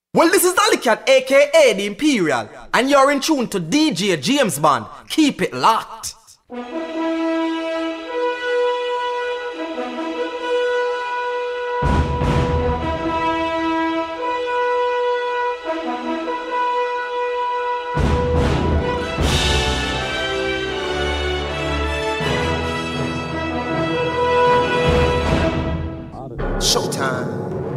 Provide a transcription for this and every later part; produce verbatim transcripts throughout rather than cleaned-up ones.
Well, this is Alicat, aka The Imperial, and you're in tune to D J James Bond. Keep it locked. Showtime.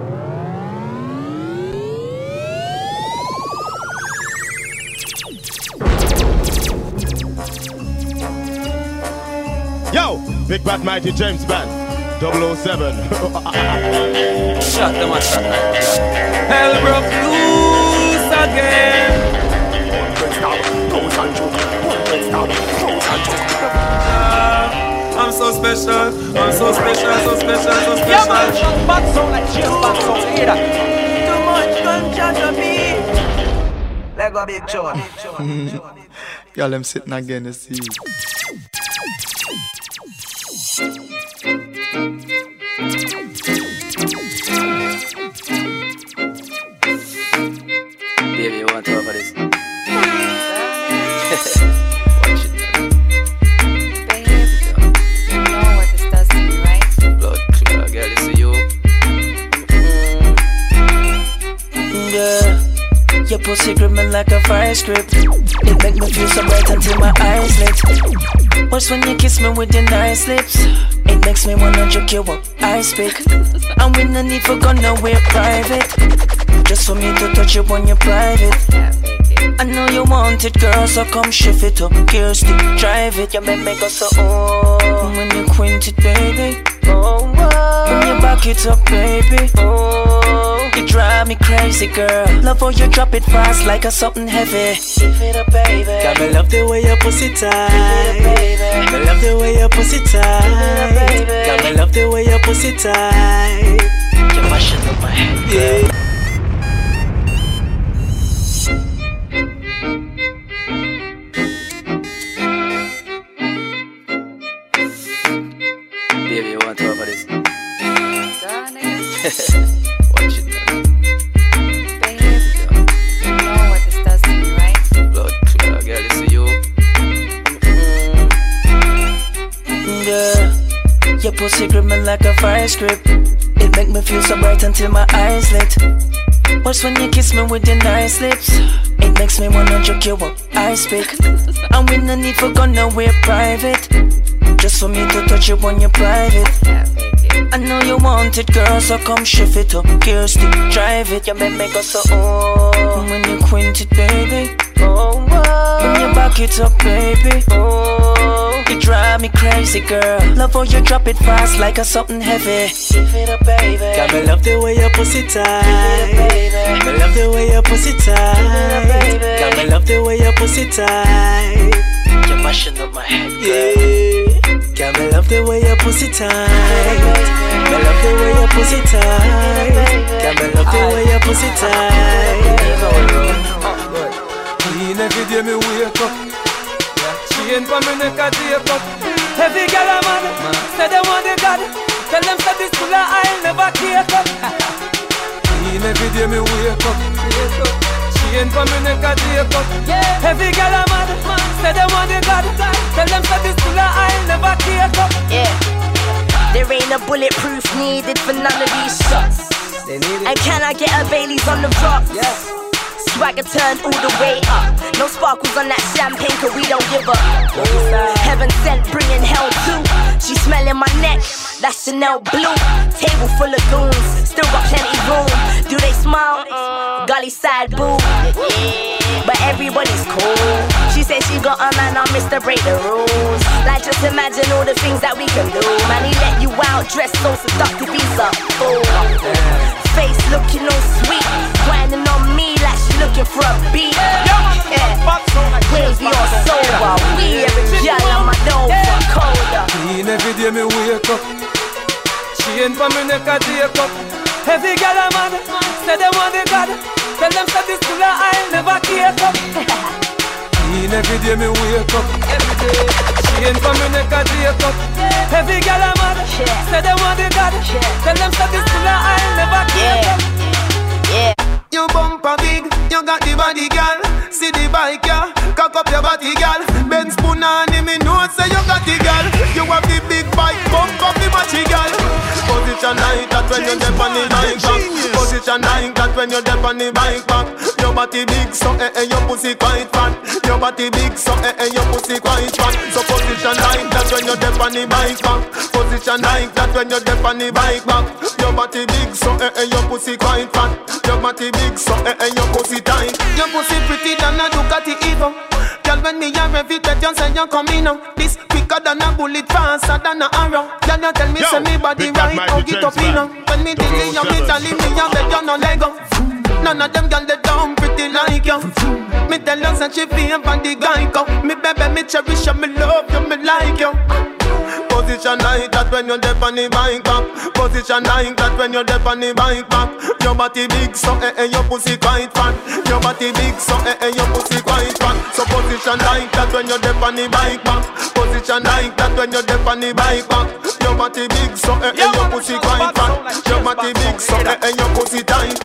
Yo, Big Bad Mighty James Band, double oh seven. Shut them up, shut them up. Hell broke loose again. I'm so special, I'm so special, so special, so special. Yeah, man, just bad sound like James Bond sound, hear that? Too much gunshot to me. Let go big John. Y'all, I'm sitting again to see. Baby, you want to talk about this? Watch it, man. Babe, you know what this does to me, right? Blood clear, girl, this is you. Mm. Yeah, your pussy grip me like a vice grip. It make me feel so bright until my eyes lit. Worse when you kiss me with your nice lips. It makes me wanna jerk you up, I speak. And we no need for gun, no, we're private. Just for me to touch you when you're private. I know you want it, girl, so come shift it up. Gear stick, drive it, you make me go so oh. When you quint it, baby, oh, oh. When you back it up, baby, oh. You drive me crazy, girl. Love how you drop it fast like a something heavy. Give it up, baby. Got me love the way your pussy tight. Give it up, baby. Me love the way your pussy tight. Give it up, baby. Got me love the way your pussy tight. You're mashing up my head, yeah. Baby, you want to talk about this? Duh, nigga. Watch it, man. Babe, you know what this does to me, right? Blood clear, girl, this is you. Mm. Yeah, your pussy grip me like a vice grip. It make me feel so bright until my eyes lit. Worse when you kiss me with your nice lips. It makes me wanna jerk you up, I speak. And we no need for gun, no, we're private. Just for me to touch you when you're private. I know you want it, girl, so come shift it up. Gear stick, drive it, you make me go so oh. When you quint it, baby, oh, oh. When you back it up, baby, oh. You drive me crazy, girl. Love how you drop it fast like a something heavy. Give it up, baby. Got me love the way your pussy tight. Give it up, baby. Me love the way your pussy tight. Give it up, baby. Got me love the way your pussy tight. You're mashing up my head, girl. Yeah. Got me love the way your pussy tight. Me love the way your pussy tight. Got me love the way your pussy tight. Clean every day me wake up. Chain for me neck a take up. Heavy girl a mad, say they want the God. Tell them say this full of I'll never take up. Clean every day me wake up. Chain for me neck a take up. Heavy girl a mad, say they want the God. Tell them say this full of I'll never take up. Yeah, there ain't a bulletproof needed for none of these shots. And can I get a Bailey's on the rocks? Yeah. Swagger turned all the way up. No sparkles on that champagne, cause we don't give up. Heaven sent, bringing hell too. She smelling my neck, that's Chanel blue. Table full of goons, still got plenty room. Do they smile? Gully side boo. But everybody's cool. She said she got a man, I'm Mister Break the rules. Like just imagine all the things that we can do. Man, he let you out, dressed so seductive, he's a fool. Face looking all sweet, grinding on me like she looking for a beat. Yeah, wavy or sober, we every girl on my door for colder. Clean every day me wake up. Chain for me neck a take up. Heavy girl a mad, say they want the God. Tell them say this full of I'll never take up. Clean every day me wake up. Every day. Chain for me neck a take up. Heavy girl a mad, say they want the God. Tell them say this full of I'll never take up. Yeah, yeah. You bumper got the body, girl. See the bike, yeah. Cock up your body, girl. Ben spoon on him, me know say you got the girl. You have the big bike, bump up the matchy, girl. Position like that when you're deep on the bike back. Position like that when you're deep on the bike back. Your body big, so eh eh, your pussy quite fat. Your body big, so eh eh, your pussy quite fat. So position like that when you're deep on the bike back. Position like that when you're deep on the bike back. Your body big, so eh eh, your pussy quite fat. Your body big, so eh eh, your pussy tight. Your pussy pretty than a Ducati Evo. Girl, when me a rev it, you say you coming now. This quicker than a bullet, faster than a arrow. Girl, you tell me Yo, say me body right, how get up in now. When me dilly, you me tell me a beg you no Lego. None of them girl they down pretty like you. Me tell you say she feel for the guy go. Me baby, me cherish you, me love you, me like you. Position like that when you're deep on the bike back. Position like that when you're deep on the bike back. Your body big, so eh eh, your pussy quite fat. Your body big, so eh eh, your pussy quite fat. So position like that when you're deep on the bike back. Position like that when you're deep on the bike back. Your body big, so eh eh, your pussy quite fat. Your body big, so eh eh, your pussy tight.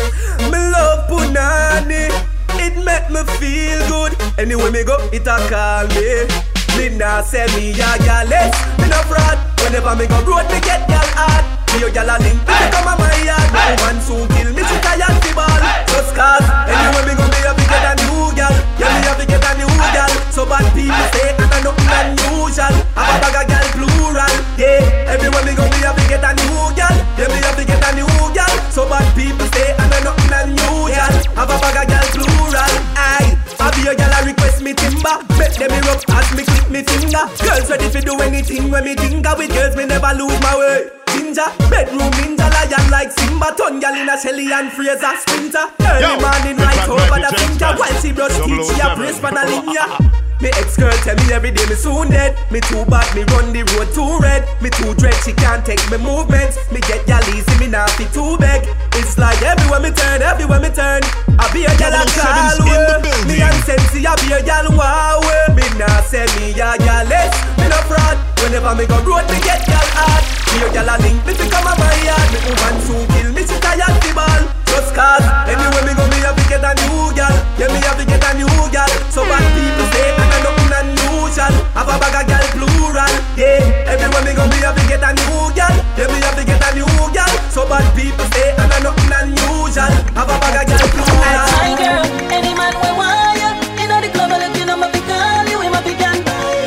Me love punani, it make me feel good. Anywhere me go, it a call me. Me nah say me a gallus, me no fraud. Whenever me go road, me get gal hard. Me a gal a link, me come a my yard. No one soon kill me, she tired the ball. Just cause, anywhere me go, me have to get a new gal. Yeah, me have to get a new gal. So bad people say I'm nothing unusual. I'm a bag of gal plural. Yeah, everywhere me go, me have to get a new gal. Yeah, me have to get a new gal. So bad people say I'm nothing unusual. I'm a bag of gal plural. Aye, I be a gal a request me timber. Bet them me rough as me click me finger. Girls ready to do anything when me tinker. With girls me never lose my way. Ginger, bedroom ninja, lion like Simba. Ton gal in a Shelly and Fraser Sprinter. Early Yo, morning right over the finger. While she brush teeth, she a brace for the linear. Me ex-girl tell me every day me soon dead. Me too bad, me run the road too red. Me too dread, she can't take me movements. Me get gal easy, me not be too big. It's like everywhere me turn, everywhere me turn, I be a gal a call way. Me and Sensi, I be a gal wow way. Me nah say me a gallus, me no fraud. Whenever me go road, me get gal hard. Me a gal a link, me to come a my yard. Me woman soon kill me, she tired the ball. Just cause, anywhere me go, me have to get a new gal. Yeah, me have to get a new gal. So bad people say I'm nothing unusual. Have a bag of gal plural. Yeah, everywhere me go, me have to get a new gal. Yeah, me have to get a new gal. So bad people say I'm nothing unusual. Have a bag of gal plural. My girl, any man we want you. You know the club, I look, you know my big girl. You in my big gun.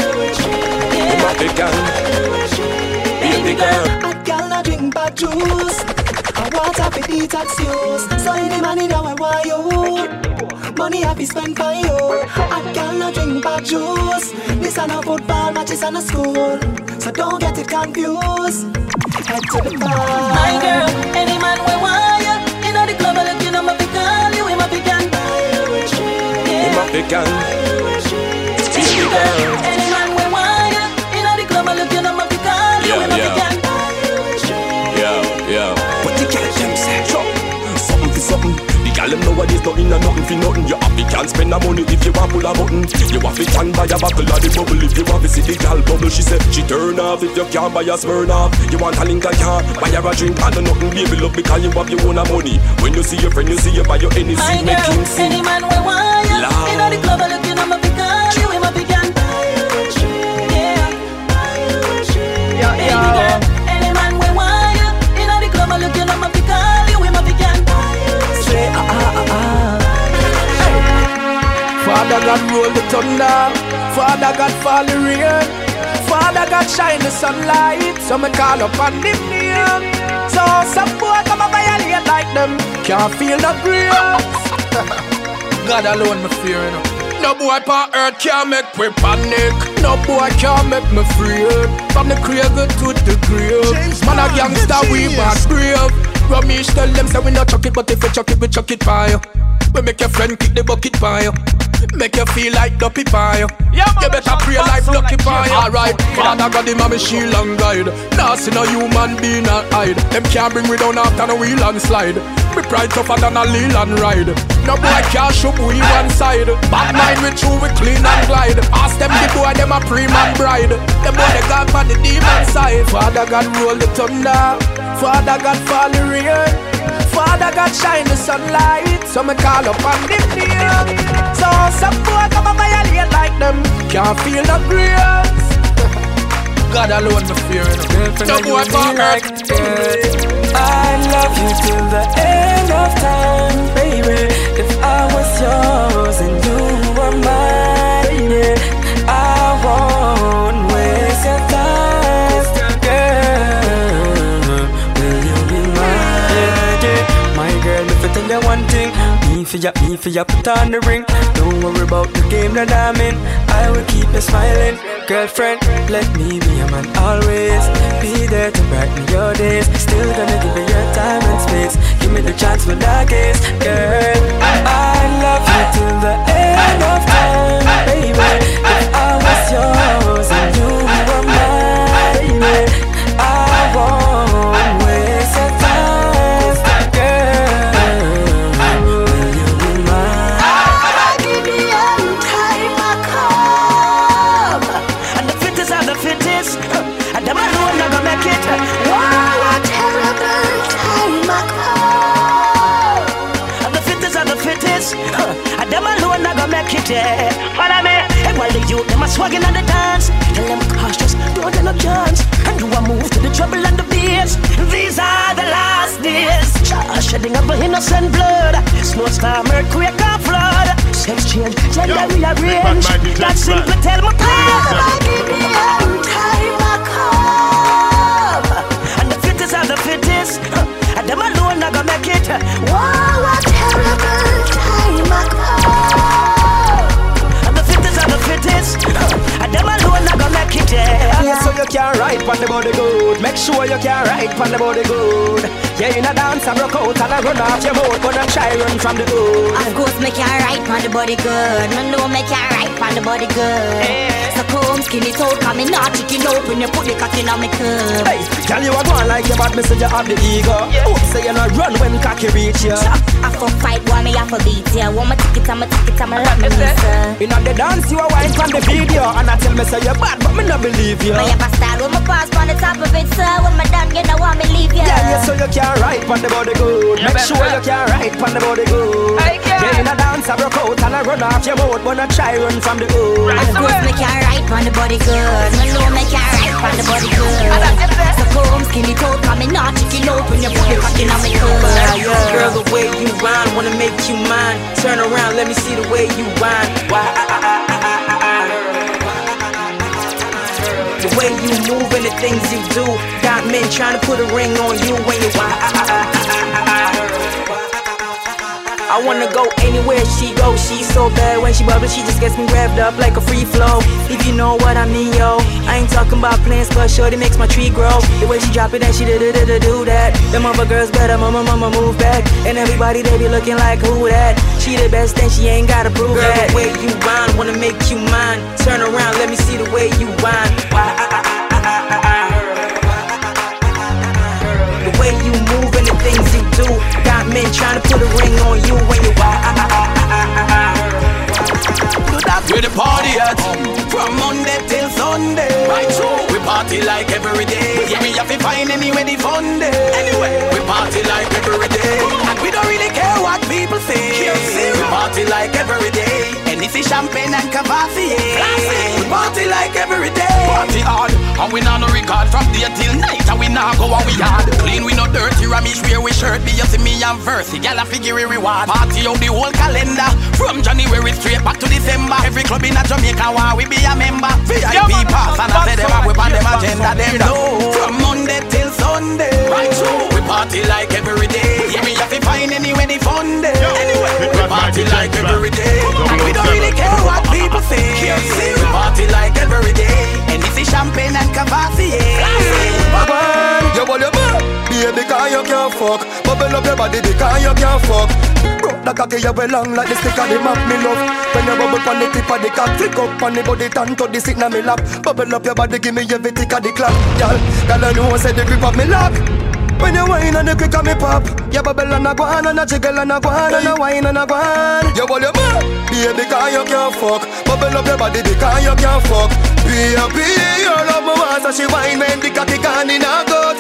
You my big gun. Baby girl. A gal na drink bad juice. I want to fit detox use. So any money now I want you. Money I be spend for you. A gal na drink bad juice. This a no football matches and a school. So don't get it confused. Head to the bar. My girl, any man we want you. You know the club, I look, you know my big girl. You in my big gun. You my big gun. Baby girl. Any man we want you. You know the club, I look, you know my big girl. You in my big gun. Yeah, yeah. What the girl them say? Something for something. The girl them nowadays nothing and nothing for nothing. You happy can't spend the money if you want pull a button. You have to stand by a buckle of the bubble if you want to see the girl bubble. She said she turn off if you can't buy a smirn off. You want a link a car, buy her a drink and nothing. Baby love because you have your own money. When you see your friend, you see you buy your any my seat, make girl, him see. any man we want you. Love. You know the club, I look, you know my big girl. You in my big gun. Yeah, baby girl, any man we want you. You know the club, I look, you know my big girl. You in my big gun. Say ah ah ah ah. Father God roll the thunder, Father God fall the rain, Father God shine the sunlight. So me call up on them name. So some boy come a violate like them, can't feel no grace. God alone me fear you know. No boy on earth can't make me panic. No boy can't make me afraid. From the cradle to the grave, man a gangster we bad brave. Ramesh tell them say we not chuck it, but if we chuck it, we chuck it by you. We make your friend kick the bucket by you. Make you feel like Duppy Pie. Yeah, you better pray like Lucky Pie. Alright, Father God, him a me shield and guide. Nah, see no human being and hide. Them can't bring me down after no wheel and slide. Me pride tougher than a Leland ride. No boy can't shoot we one side. Bad mind we true, we clean and glide. Ask them the boy, them a pre-man bride. Them boy they gone for the demon side. Father God roll the thunder, Father God fall the rain, Father God shine the sunlight, so me call up on them name. So some boy come and violate like them, can't feel the grace. God alone me fear enough. So boy talk like I love you till the end of time, baby. If I was yours and you were mine, yeah, I won't waste your time, girl. Will you be mine? Yeah, yeah. My girl, if I tell you one thing, me for ya, me for ya, put on the ring. Don't worry about the game that I'm in, I will keep you smiling. Girlfriend, let me be your man always. Be there to brighten your days. Still gonna give you your time and space. Give me the chance for darkest. Girl, I love you till the end of time, baby. If I was yours and you were mine, I won't waste your time, girl. Will you be mine? I give you all time I come, and the fittest are the fittest, and them alone not gonna make it. Wow, a terrible time I come, and the fittest are the fittest, and them alone not gonna make it. Yeah. Follow me. Hey, while the youth them a swagging on the dance, tell them cautious, don't get no chance, and do a move to the trouble and the bass. These are the last days. Just shedding of innocent blood, snowstorm, earthquake and flood, sex change, gender rearrange. That simple tell me time. I give you all time I come, and the fittest are the fittest, and them alone not gonna make it. Wow, a terrible time I come, and the fittest are the fittest, and them alone not gonna make it. Yeah, so you can ride on the body good. Make sure you can ride on the body good. Yeah, in a dance I broke out and I run off your mouth, gonna try run from the hood. Of course, make you right on the body good. No, no, make you right on the body good. So come skinny toe, come in, not chicken open, you put the cock in on me cup. Hey, girl, you are going like your bad messenger of the ego. Yeah. Oh, say you not run when cocky reach you. I for fight, want me, I for beat you. Want my ticket, I'm a ticket, I'm a love me, sir. In on the dance, you are wine from the video, and I tell me say you're bad, but me not believe you. My have a style with my pass on the top of it, sir. When my done, you know want me leave you. Yeah, yeah, so you can ride on the body good. Make sure you can ride on the body good. Yeah, in a dance I broke out and I run off your mouth, but I try run from the hood. Of course, make you right on the body good. No, no, make you right on the body good. So come skinny toe, come in, not chicken open, you put the cock in on me cup. Girl, the way you whine, wanna make you mine. Turn around, let me see the way you whine. Why? The way you move and the things you do got men trying to put a ring on you when you whine. I wanna go anywhere she goes. She's so bad when she bubbles, she just gets me revved up like a free flow. If you know what I mean, yo. I ain't talking about plants, but shorty makes my tree grow. The way she drop it and she do do do do that. Them other girls better, mama mama move back. And everybody they be looking like who that? She the best and she ain't gotta prove Girl, that. The way you whine, wanna make you mine. Turn around, let me see the way you whine. Why? The way you move and the things you do got men trying to put a ring on you when you walk. Where the party at? From Monday till Sunday. Right through. We party like every day. Yeah, we have to find anywhere the fun day. Anyway, we party like every day. And we don't really care what people say. We party like every day. And it's champagne and Cavassier. We party like every day. Party hard. And we not no record from day till night. And we not go and we hard. Clean, we no dirty. Ramish wear we shirt. Be you see me and verse. Y'all a figure reward. Party out the whole calendar. From January straight back to December. Every club in a Jamaica where we be a member. V I P pass and I say them a whip on them agenda. Them know. From Monday till Sunday. Right through. We party like every day. Yeah, we have to find anywhere the fun day. Anyway, we party like every day. And we don't really care what people say. We party like every day. And it's the champagne and Cavassier. You want your man, baby, because you can't fuck. Bubble up your body because you can't fuck. Broke the cocky, you well long like the stick of the map, me love. When you bubble on the tip of the cock, flick up on the body, turn to the sit in me lap. Bubble up your body, give me every tick of the clock. Y'all, y'all know say the grip of me lock. When you whine and the quick of me pop, you bubble and a guan and a jiggle and a guan and a whine and a guan. You want your man, baby, because you can't fuck. Bubble up your body because you can't fuck. Baby, you love my man, so she whine when the cocky gone in her gut. Tip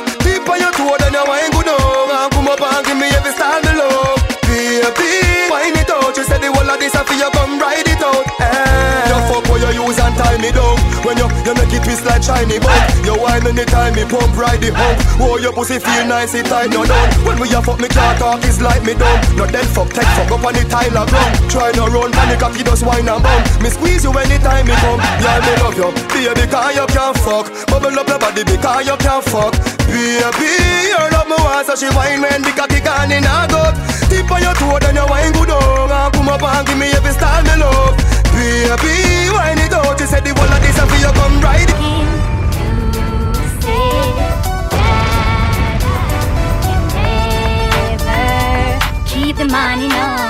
Tip on your toe, then you wine good on. And come up and give me every style me love. Baby, wine it out. You said the whole of this after you come ride it out. Eh. You fuck what you use and tie me down. When you, you make it twist like shiny bun. You wine anytime me pump ride the hump. Oh, your pussy feel nice, it tight no down. When we a fuck me can't talk, it's like me dumb. Not then fuck, take fuck up on the Tyler Brown. Try no run, panic cocky just wine and bum. Me squeeze you anytime me come. Yeah, me love you, baby, because you can't fuck. Bubble up your body because you can't fuck. Baby, you love me once, so she wine when the cocky gone in her gut. Tip on your toe, then you wine good on. And come up and give me every style me love. Baby, wine it out. You said the whole of this and for you come ride it. You say that I can never keep the money,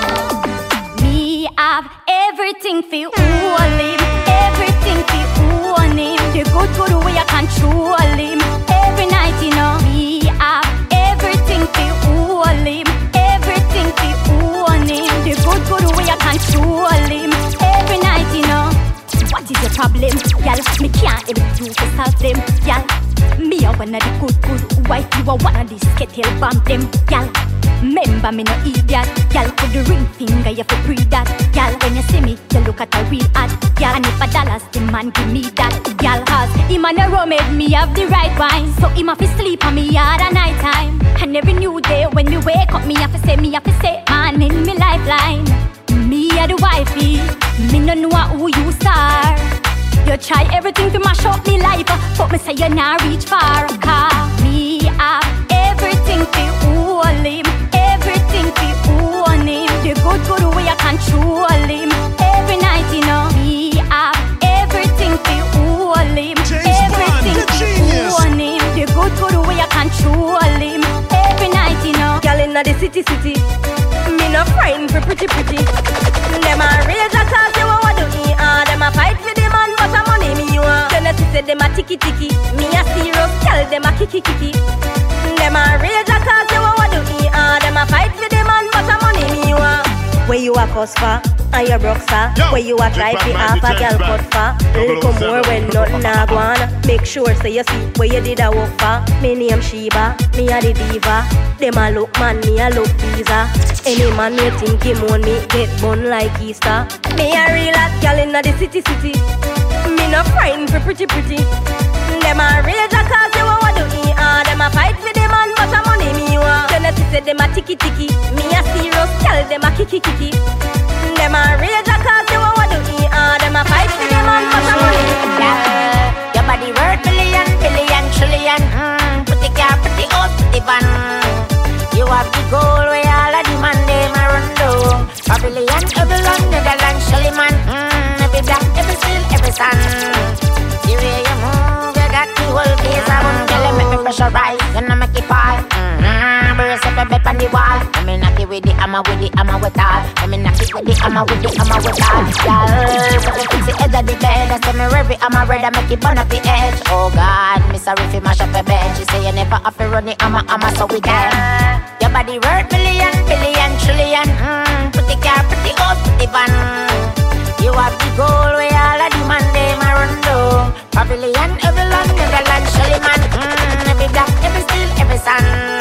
no. Me have everything for you, all him. Everything for you, on him. The good good way I control him. Every night, you know. Me have everything for you, all him. Everything for you, on him. The good good way I control him. Every night, you know. What is your problem, y'all? Me can't help you to solve them, y'all. Me a one of the good, good wife. You are one of the skettle bomb them, y'all. Remember me no idiot, y'all. Put the ring finger, you for pre that, y'all. When you see me, you look at a real ad, y'all. And if a dollars, the man give me that, y'all. Cause him and a rum made me have the right wine. So him have to sleep on me hard at night time. And every new day when me wake up, me have to say, me have to say, man in me lifeline. Me a the wifey, me no know who you are. You try everything to mash up me life, but me say you not reach far. Cause me have everything to hold him, everything to own him. The good good way I control him. Every night, you know. Me have everything to hold him, everything to own him. The good good way I control him. Every night, you know. Girl inna the city city, me no friend for pretty pretty. Them a rage a cause they want to eat. Ah, them a fight for the man, but a money me you want. Then you say them a tiki tiki, me a serious girl, them a kiki kiki. Them a rage a cause they want to eat. Ah, them a fight for the man, but a money me you want. Where you a cuss for, and you broke sir. Where you a try fi half a girl cut for. Little more when nothing a go on. Make sure so you see where you did a work for. Me name Sheba, me a the diva. Them a look man, me a look visa. Any man you think him on me, get bun like Easter. Me a real hot girl inna the city city. Me no friend for pretty pretty. Them a rage a cause they want to eat. Ah, them a fight for the man, but a money me you want. Then you say them a tiki tiki, me a serious girl, them a kiki kiki. Them a rage a cause they want to eat. Ah, them a fight for the man, but a money me you want. Your body worth billion, billion, trillion. Mm, pretty car, pretty old, pretty van. You have the goal where all of the man they ma run down. Pavilion, every London, Netherlands, Shaliman. Mm, every black, every steel, every sun. The way you move, you got the whole place a run. Girl, you make me pressurize, you know make it fall. Mm-hmm, brace up your bed on the wall. Let me knock it with the hammer, with the hammer with all. Let me knock it with the hammer, with the hammer with all. Girl, put me fix the edge of the bed. I say me rev it, hammer red, I make it burn up the edge. Oh God, me sorry if you mash up your bed. She say you never have to run it, hammer, hammer, so we can. Your body worth billion, billion, trillion. Mm, pretty car, pretty old, pretty van. You have the goal where all of the man they ma run down. Pavilion, every London, Netherlands, Shaliman. Mm, every black, every steel, every sun.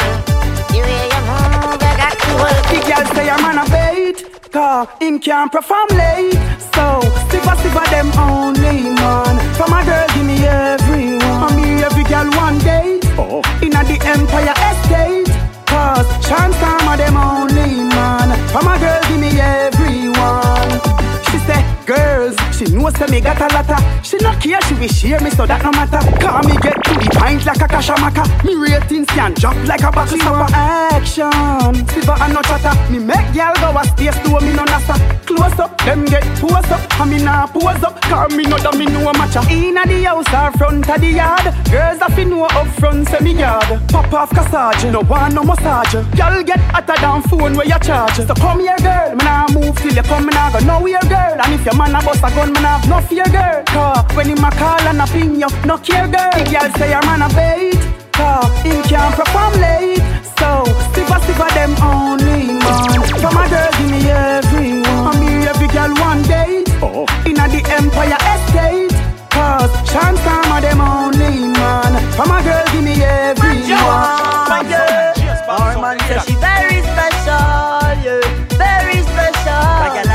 The way you move, you got the whole. The girl say I'm on a bait, cause him can't perform late. So, stiffer, stiffer them only man. From a girl, give me everyone. And me every girl one day. Oh. Inna the Empire Estate. Cause chance time of them only man. From a girl, give me everyone. She say, girls, she knows say me got a lotta. She not care, she will share me so that no matter. Call me get to the pint like a kashamaka. Me ratings can drop like a buckle stopper. Action, silver and no chatter. Me make y'all go a space to me no nasa. Close up, them get pose up. And me nah pose up, cause me know that me know a matcha. Inna the house or front of the yard. Girls have to know up front say me yard. Pop off cassage, no one no massage. Y'all get hotter than phone where you charge. So come here girl, me nah move till you come, me nah go nowhere girl. And if your man a bust a gun, me nah have no fear girl. Cause when him a call and a ping you, no care girl. The girl say your man a bait, cause him can't perform late. So, stiffer, stiffer them only man. From a girl give me everyone. And me every girl one day. Oh. Inna the Empire Estate. Cause chance time of them only man. From a girl give me everyone.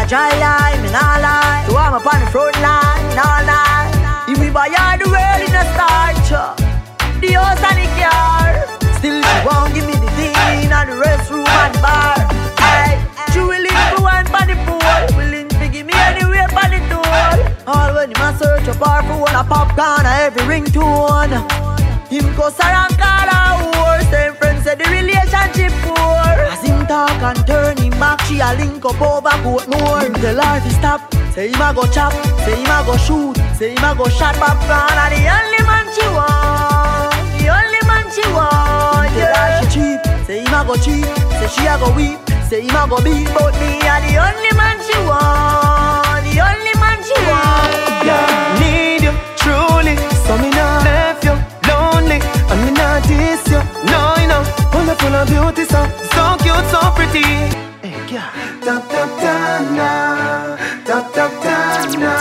dry line, me nah lie. So I'm up on the front line, all night. If we buy all the world in a starch, the house and the car. Still she won't give me the thing and the restroom and the bar. Aye, she willing to one for the pool, willing to give me anywhere for the tool. All when him a search up her for one a popcorn a every ringtone. Him go around call her whore. Same friends say the relationship poor. As him talk and turn him back, she a link up over Portmore. Him tell her to stop, say him a go chop, say him a go shoot, say him a go shot popcorn. And the only man she want, the only man she want. Tell her she cheap, say him a go cheap, say she a go weep, say him a go beat. But me a the only man she want, the only man she want. Yeah, need you truly, so me not left you lonely, and me not diss you. No, you know, full of full of beauty, so so cute, so pretty. Hey, yeah, tap tap tap na, tap tap tap na,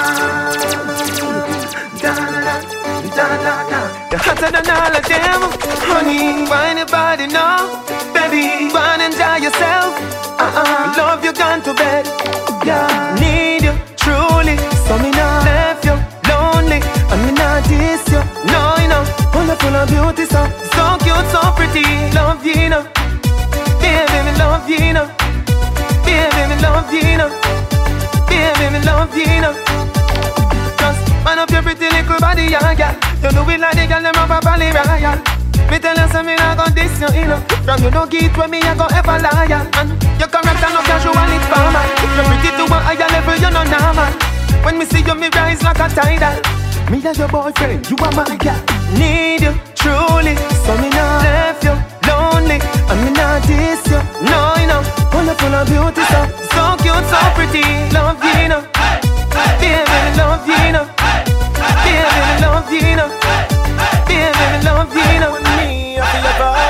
da da da da da. You're hotter than all of them, honey. Why nobody know, baby? Wanna enjoy yourself? Uh-uh, love you gone to bed. Yeah, need you truly, so me not left you lonely, and me not diss you. No, you know, full of full of beauty, so so cute, so pretty. Love you, you know, baby, me love you, you know, baby, me love you, you know, baby, me love you, you know. Just man up your pretty little body, yeah, yeah. You know it like the girl them up a Valley Royal. Me tell you something, I got this, you know. From you don't get with me, I go ever liar. And your character no casual, it's formal. You're pretty to a higher level, you're not normal. When me see you, me rise like a tidal. Me and your boyfriend, you are my girl. Need you, truly, so me not left you lonely, and me not diss you. No, you know, full of full of beauty, so so cute, so pretty. Love you, you know, baby, love you, you know, baby, love you, you know, baby, love you, you know. Me, I feel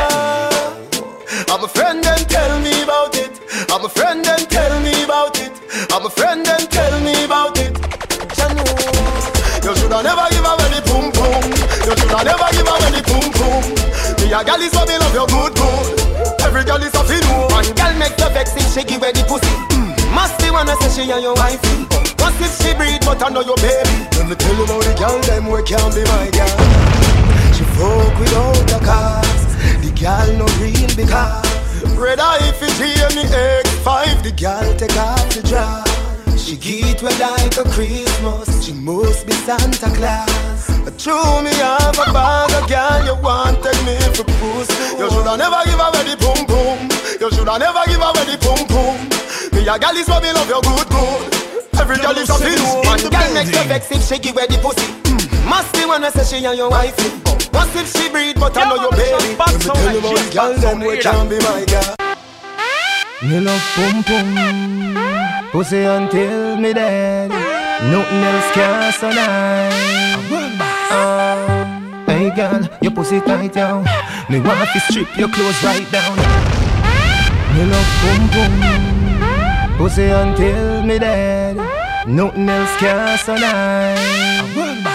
about. I'm a friend and tell me about it. I'm a friend and tell me about it. I'm a friend and tell me about it. You shoulda never give away the boom boom. You shoulda never give away the boom boom. Me a gal is so me love your good good. Every gal is a fi know. One gal make you vex if she give away the pussy. Mm. Must be wanna say she and your wifey. Must if she breed but I know your baby. Let me tell you about the gal them we can't be my gal. She fuck without the cause. The gal no real because. Red eye if she hear me X five. The gal take off the dress. She get well like a Christmas. She must be Santa Claus. True me have a bag of girl. You want take me for pussy. You shoulda never give away the boom boom. You shoulda never give away the boom boom. Me a girl is what me love you good good. Every girl is a feel. One girl makes you vex if she give away the pussy. Mm. Must be one say she and your wifey. Must if she breed but I know your baby. Let me tell you about the girl them we can be my girl. Me love boom boom. Pussy until me dead. Nothing else can so nice. uh, Hey girl, your pussy tight down. Me want to strip your clothes right down. Me love boom boom. Pussy until me dead. Nothing else can so nice.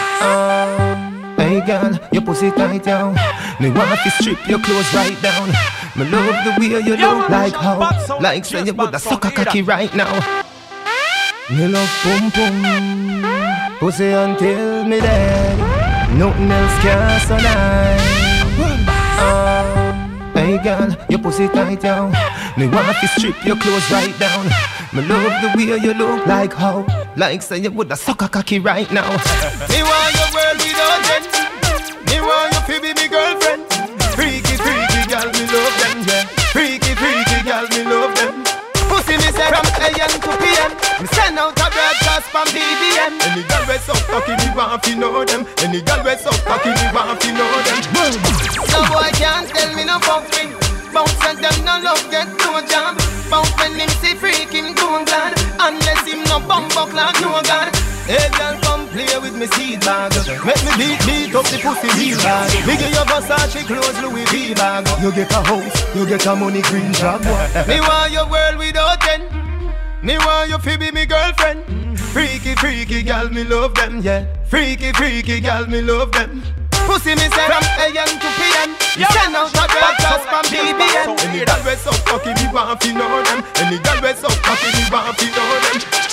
uh, Hey girl, your pussy tight down. Me want to strip your clothes right down. Me love the way you look like how. Like say you woulda suck a cocky right now. Me love boom boom. Pussy until me dead. Nothing else can so nice. uh, Hey girl, your pussy tight down. Me want to strip your clothes right down. Me love the way you look like how. Like say you woulda suck a cocky right now. Me want your world without end. Me want you to be me girlfriend. Freaky, freaky girl, me love them, yeah. Freaky, freaky girl, me love them. Pussy me say from A M to P M. Me send out a broadcast from B B M. Any girl we so cocky, me want to know them. Any girl we so cocky, me want to know them. No boy can't tell me no fuck me. Bounce and them no love get no job. Bounce when him see freaking go glad. Unless him no bum buck like no god. Hey girl come play with me seed bag. Make me beat beat up the pussy real bad. Me give you Versace clothes Louis V bag. You get a house, you get a money green job. Me want your world without end. Me want you to be me girlfriend. Freaky freaky girl me love them, yeah. Freaky freaky girl me love them. Pussy me say from A M to P M. You send out a broadcast from B B M. Any girl we so cocky me want to know them. Any girl we so cocky me want to know them.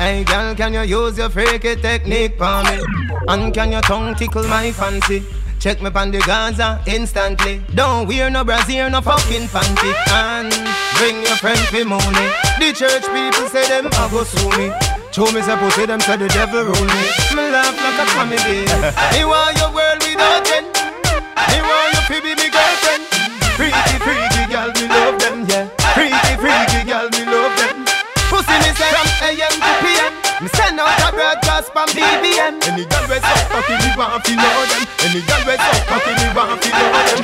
Hey girl, can you use your freaky technique for me? And can your tongue tickle my fancy? Check me pon the Gaza instantly. Don't wear no brassiere, no fucking panty. And bring your friend for money. The church people say them a go sue me. Show me say pussy, them say the devil rule me. Me laugh like a comedy. Me want your world without end. Me want you to be me girlfriend. Freaky, freaky girl, me love them, yeah. Freaky, freaky girl, me love them. Pussy me say from A M to P M. Me send out a broadcast from B B M. Any girl we so fucking me want to know them. Any girl we so fucking me want to know them.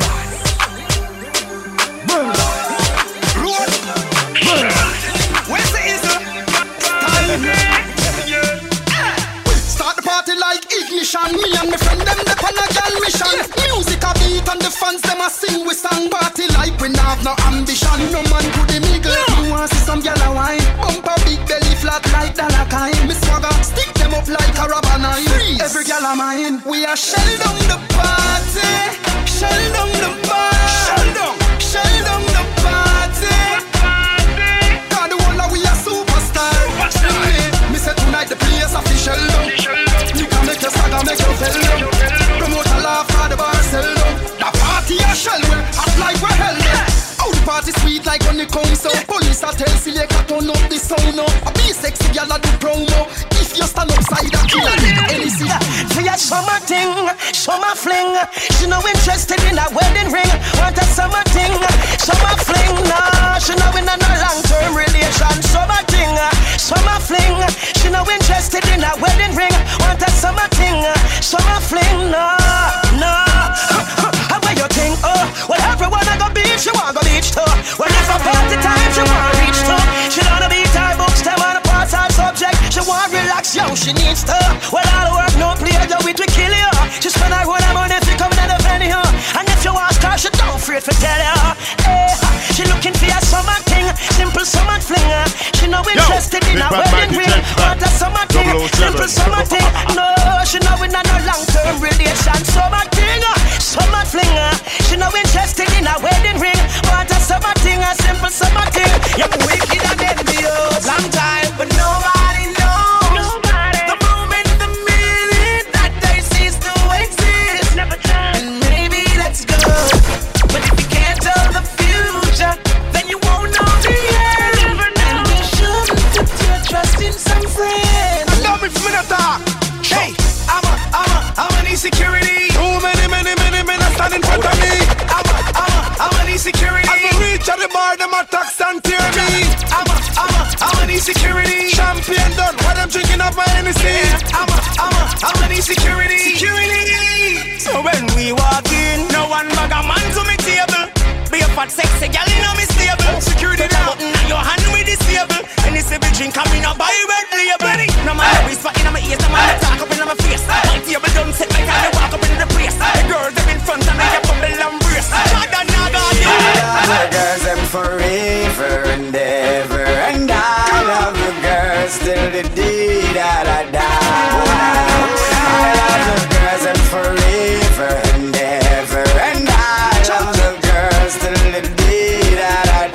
Boom, boom, boom. Where's the answer? Start the party like ignition. Me and my friend them the pan a gal mission. Music a beat and the fans them a sing with song. Party like we have no ambition. No man could the mingle. You want see some gal a wine? Bumper big belly flat like Dalakine. Me swagger stick them up like a rubber nine. Freeze. Every gal a mine. We are shell down the party. Shell down the party. Shell down. Shell down the party. God the whole of we are superstar. Me say tonight the place official down. You can make your saga make your fell down. Promote a laugh for the bar sell down. The party a shell well hot like we're hell down. Oh the party sweet like when it comes out. Police a tell selector turn up the sound up. A be sexy gal a do promo. If you stand upside a kill a need any seat. For your summer thing, summer fling. She no interested in a wedding ring. Want a summer thing, summer fling. Nah, she no in a no long term relation. Summer thing, summer fling. She no interested in a wedding ring. Want a summer thing, summer fling. Nah, nah. How about you think? Oh, well everyone I go beach, she want go beach too. When it's a party time, she want reach too. She don't beat her books, them on a part-time subject. She want relax, yo, she needs to. Well all the work, no play, yo, it will kill you. She spend her whole money if you come in the penny, huh? And if you ask her, she don't afraid to tell you. Hey, she looking for a summer thing, simple summer fling. She no interested in a wedding ring. Want a summer thing, simple summer thing. No, she no in a no long-term relation. Summer thing, summer fling. She no interested in a wedding ring. Want a summer thing, a simple summer thing. You're wicked and envious. Long time, but nobody knows. Nobody. The moment, the minute that they cease to exist. Never time. And maybe let's go. But if you can't tell the future, then you won't know the end. And you shouldn't put your trust in some friend. Stop me from the talk. Hey, I'm a, I'm a, I'm an insecurity. Too many, many, many men are standing in front of me. I'm a, I'm a, I'm an insecurity. As we reach at the bar, them attacks and tear me. I'm a, I'm a, I'm an insecurity. Champion done, why them drinking up my Hennessy? I'm a, I'm a, I'm an insecurity. Security. So when we walk in, no one bag a man to me table. Be a fat sexy gal in me stable. Security now. Put a button on your hand with this table. And it's a big drink, I'm in a buy red label. No matter we spot in my ears, no matter talk up in my face. My table don't sit like I walk up in the place. The girls them in front of me, a bubble and brace. Naga, naga, I love the girls them forever and ever. And I love the girls till the day that I die. I love the girls them forever and ever. And I love the girls till the day that I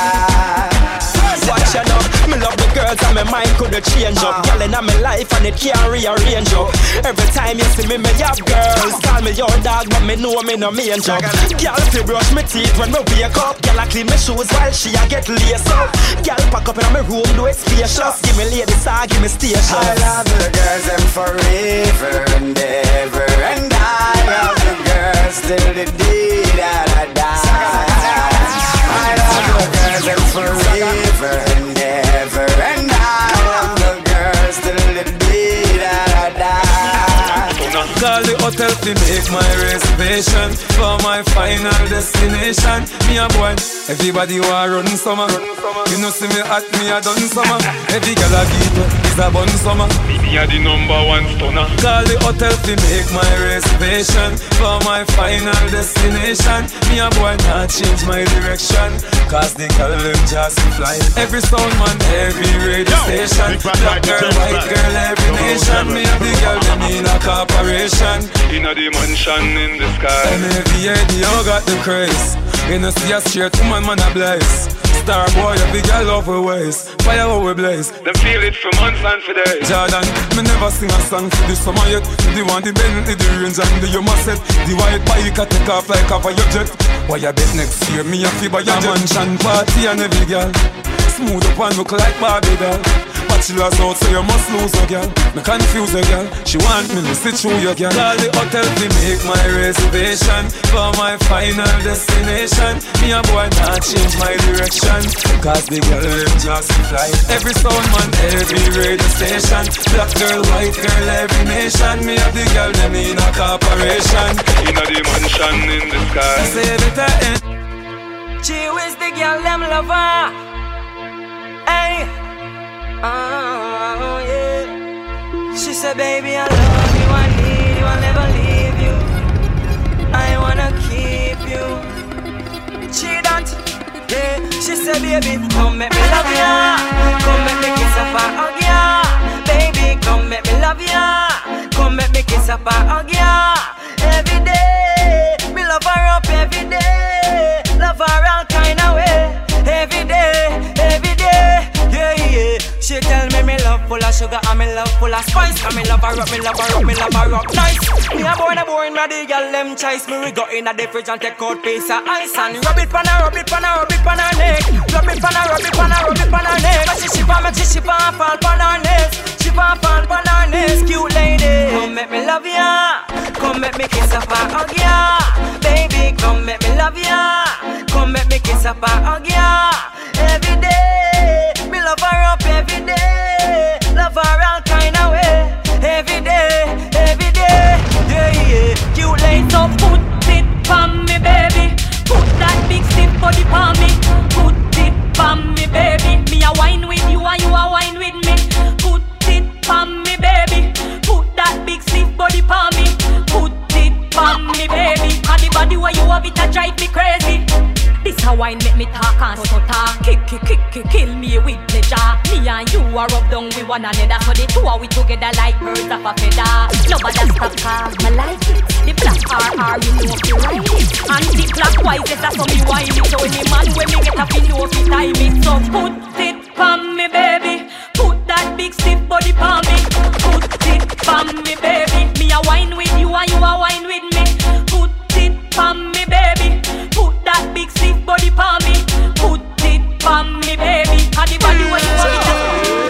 die. Watch you now, me love the girls and my mind coulda change up. Girl in my life and it can't rearrange up. Every time you see me, me have girls. Call me your dog, but me know me no main job. Girl fi brush me teeth when me wake up. Girl I clean my shoes while she a get laced up. Girl pack up in my room, do it spacious. Give me lady star, give me station. I love the girls them forever and ever. And I love the girls till the day that I die. I love the girls them forever and ever. And I love the girls till the day that I die. Call the hotel to make my reservation for my final destination. Me a boy, everybody want run summer. You know see me at me a done summer. Every girl a beat is a bun summer. Me a the number one stunner. Call the hotel to make my reservation for my final destination. Me a boy not change my direction, cause they call them just fly. Every sound man, every radio station. Black girl, white girl, every nation. Me a the girl them in a corporation. In a the mansion in the sky. M A V A D O got the craze. You know see a straight woman, man a bless. Star boy, every girl love her ways. Fire how we blaze. Them feel it for months and for days. Jordan, me never sing a song for the summer yet. The one the Bentley, the range and the Yuma set. The white bike I take off like off a your jet. Why you bet next year me a fi buy a mansion party and every girl smooth up and look like Barbie doll. Bachelor's out, so you must lose a girl. Me confuse a girl, she want me to sit through your girl. Call the hotel to make my reservation for my final destination. Me a boy not change my direction, cause the girl them just fly. Every sound man, every radio station. Black girl, white girl, every nation. Me have the girl them in a corporation. In a dimension in the sky. I say better end. She was the girl them lover. Hey. Oh yeah. She said, baby, I love you, I need you, I'll never leave you. I wanna keep you. She don't, yeah. She said, baby, come make me love ya. Come make me kiss up and hug ya. Baby, come make me love ya. Come make me kiss up and hug ya. Every day, me love her up every day. Love her all kind of way. Every day, every day, yeah, yeah. She tell me me love full of sugar and me love full of spice. And me love her up, me love her up, me love her up nice. Me a born a born with the girl them choice. Me we go in a the fridge and take out piece of ice. And rub it pan her, rub it pan her, rub it pan her neck. Rub it pan her, rub it pan her, rub it pan her neck. But she ship on me, she ship on fall pan her neck. Ship on fall pan her neck. Cute lady, come make me love ya. Come make me kiss up and hug ya. Baby, come make me love ya. Come make me kiss up and hug ya. Every day, me love her up every day. Love her all kind of way. Every day, every day, yeah, yeah. Cute lady, So put it on me, baby. Put that big stiff body on me. Put it on me, baby. Me a wine with you and you a wine with me. Put it on me, baby. Put that big stiff body on me. Put it on me, baby. And the body where you have it a drive me crazy. This a wine make me talk and so talk. Kick, kick, kick, kick, kill me with pleasure. Me and you are rub down with one another. So the two are we together like birds of a feather. Nobody stop cause me like it. The black R R you know if you ride it. And the clockwise yes that's how me wine it. So any man when me get up you know if you time it. So put it on me baby. Put that big stiff body on me. Put it on me baby. Me a wine with you and you a wine with me. Put it on me baby. Put that big stiff body on me. Put it on me baby. And the body where you want it.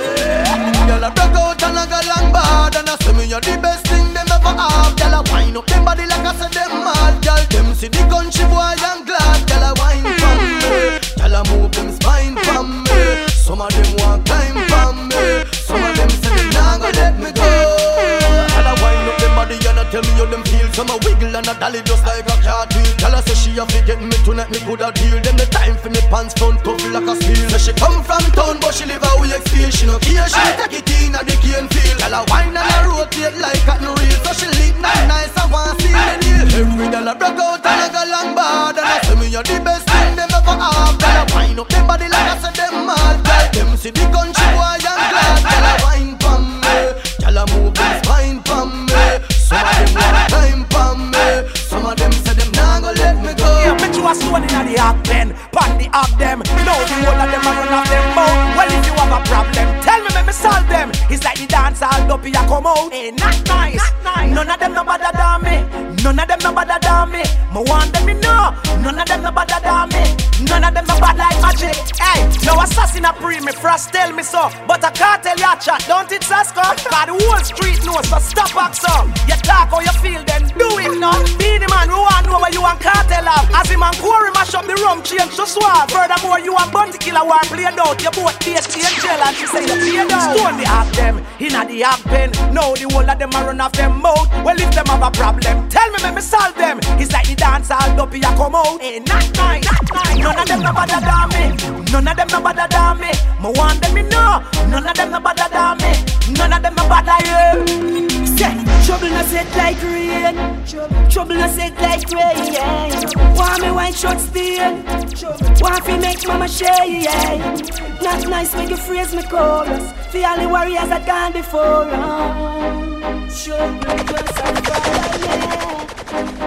Girl I broke out and I go long bad. And I say me you're the best thing them ever have. Girl I wind up them body like I said them mad. Girl them see the country boy and glad. Girl I wine from me. Girl I move them spine from me. Some of them want climb from me. Some of them say they not gonna let me go. Girl I wind up them body and I tell me how them feel. Some a wiggle and a dolly just like a cartwheel. Girl I say she a fi get me tonight me coulda deal. Them the time for me pants front tough like a steel. Say she come from town but she live a way extreme. She no care she take it in a the cane field. Girl I wine and I rotate like cotton reel. So she lick not nice I want see the deal. Every girl I broke out and I go long bad. And I say me you're the best thing them ever have. Girl I wine up them body like I said them mad. Girl them see the country boy and glad. Girl I wine pon me. Girl I move them spine pon me. Some of them want time pon me. Some of them say them nah go let me go. Yeah, bet you a stone inna the act then. Pan the act them. Know the whole of them a run off them mouth. Well if you have a problem, tell me make me solve them. It's like the dance all dopey a come out. Hey, not nice. Not nice. None of them no bother than me. None of them no bother than me. Me want them me know. None of them no bother than me. None of them no bad like magic. Hey, no assassin a pre me frost tell me so. But I can't tell you a chat. Don't it Sasko? Cause the whole street knows so stop back so. You talk how you feel then do it now. Be the man who want know where you and cartel have. As him and Corey mash up the rum change to swab. Furthermore you and Bunty Killer war played out. You both taste the angel and she say you played out. Stone the act them inna the act pen. Now the whole of them a run off them mouth. Well if them have a problem, tell me make me solve them. It's like the dance all dopey a come out. Hey, not nice, not nice. None of them no bother than me. None of them no bother than me. Me want them me know. None of them no bother than me. None of them no bother you. Say, trouble no set like rain. Trouble no set like rain. Yeah. Want me white short steel. Want to make mama share. Yeah. Not nice when you phrase me chorus. For all the warriors that gone before us. Trouble just a fire, yeah.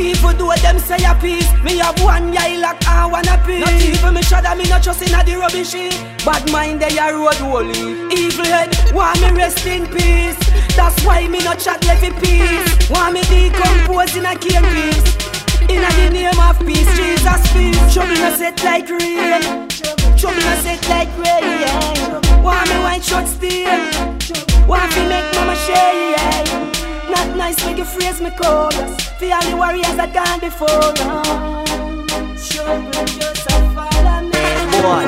Even though them say a piece, me have one guy like I wanna piece. Not even me shudder, me not trust in a the rubbish. Bad mind they a road holy. Evil head, want me rest in peace. That's why me not chat left in peace. Want me decompose in a cane piece. In the name of peace, Jesus peace. Show me a set like rain. Show me a set like rain. Want me white short steel. Want me make mama share. Not nice, make you phrase me chorus. For all the warriors that gone before us. Show me just a follow me. Boy,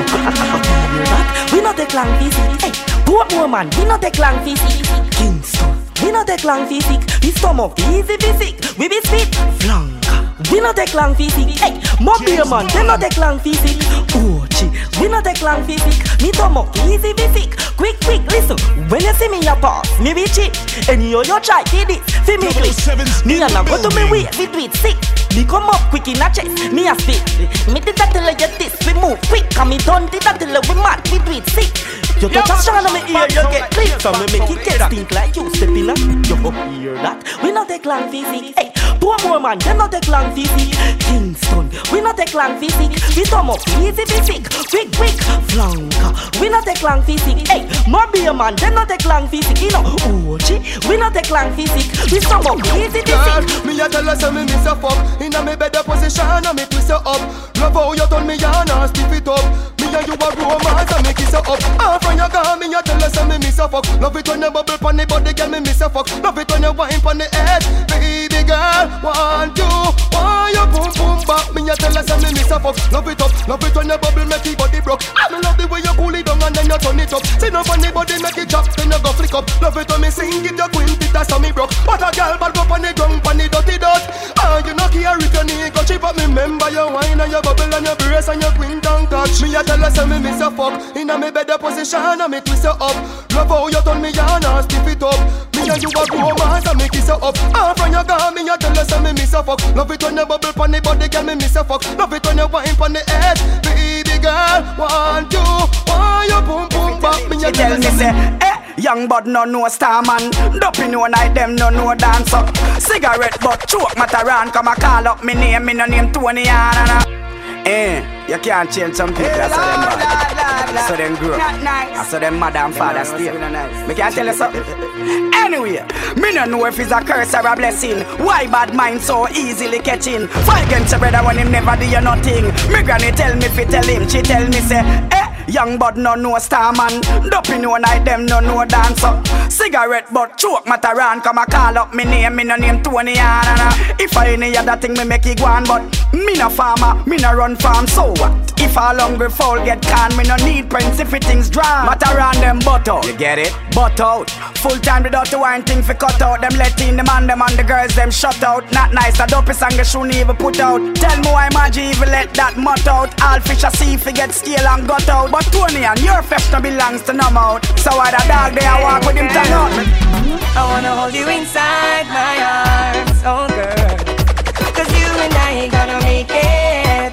we not take long physics. Hey, poor woman, we not take long physics. Kingston, we not take long physics. We stomach easy physics. We be spit flanker. We not take long physics. Hey, mobile man, they not take long physics. Oh, gee, we not take long physics. Me stomach easy physics. Quick, quick, listen. When you see me a pass, me be cheap. And you you try to this, fi me click. Me and I go to me way, we do it sick. Me come up quick in a chest, me a spit. Me did that till I get this, we move quick. And me done did that till we mad, we do it sick. You touch a shine on me ear, you get click. So me make it get stink like you step in a. You hear that? We not take long physics. Hey, poor more man, they not take long physics. Kingston, we not take long physics. We come up easy physics. Quick, quick, flanker. We not take long physics. Hey, mobile man, they not take long physics. You know, oh gee, we not take long physics. We come up easy physics. Me a tell her say me miss a fuck. Inna me better position and me twist her up. Love how you turn me on and stiff it up. Me and you a romance and me kiss her up. And from your car me a tell her say me miss a fuck. Love it when you bubble pon the body, girl me miss a fuck. Love it when you wine pon the head, baby girl. Want you, want you boom boom back. Me a tell her say me miss a fuck. Love it up, love it when you bubble make your body broke. I me love the way you cool it down and then you turn it up. See no funny body make it drop, then you go flick up. Love it when me sing it your quintet so me broke. What a girl bad up on the ground pon the dirty dot. Ah you no care if your knee go chip up. Me remember your wine and your bubble and your brace and your quint and catch. Me a tell her say me miss a fuck. Inna me better position and me twist her up. Love how you turn me on and stiff it up. Me and you a romance and me kiss her up. And from your car me a tell her say me miss a fuck. Love it when you bubble pon the body, girl me miss a fuck. Love it when you wine pon the head, baby girl. Want you, want you boom boom back. Me a tell me say, eh, young bud no no star man. Dopey no night them no no dancer. Cigarette but choke mataran. Come a call up me name, me no name Tony Anna. Eh, you can't change some people, I saw them bad. I saw them grow. I saw them mother and father still. Me can't tell you something. Anyway, me no know if it's a curse or a blessing. Why bad mind so easily catching? Fight against your brother when him never do you nothing. Me granny tell me fi tell him, she tell me say, eh, young bud no no star man. Dopey no night them no no dancer. Cigarette but choke mataran. Come a call up me name, me no name Tony Anna. If I any other thing me make it go on, but me no farmer, me no run farm, so what? If all hungry fowl get can, me no need prince if it things dry. Mataran them butt out, you get it? Butt out. Full time without the wine thing fi cut out. Them let in the man, them and the girls them shut out. Not nice, a dopey song they shouldn't even put out. Tell me why Maggie even let that mutt out. All fish a sea fi get scale and gut out. But Tony and your flesh no belongs to no mouth. So why the dog they a walk with him tongue out? I wanna hold you inside my arms, oh girl, cause you and I ain't gonna make it.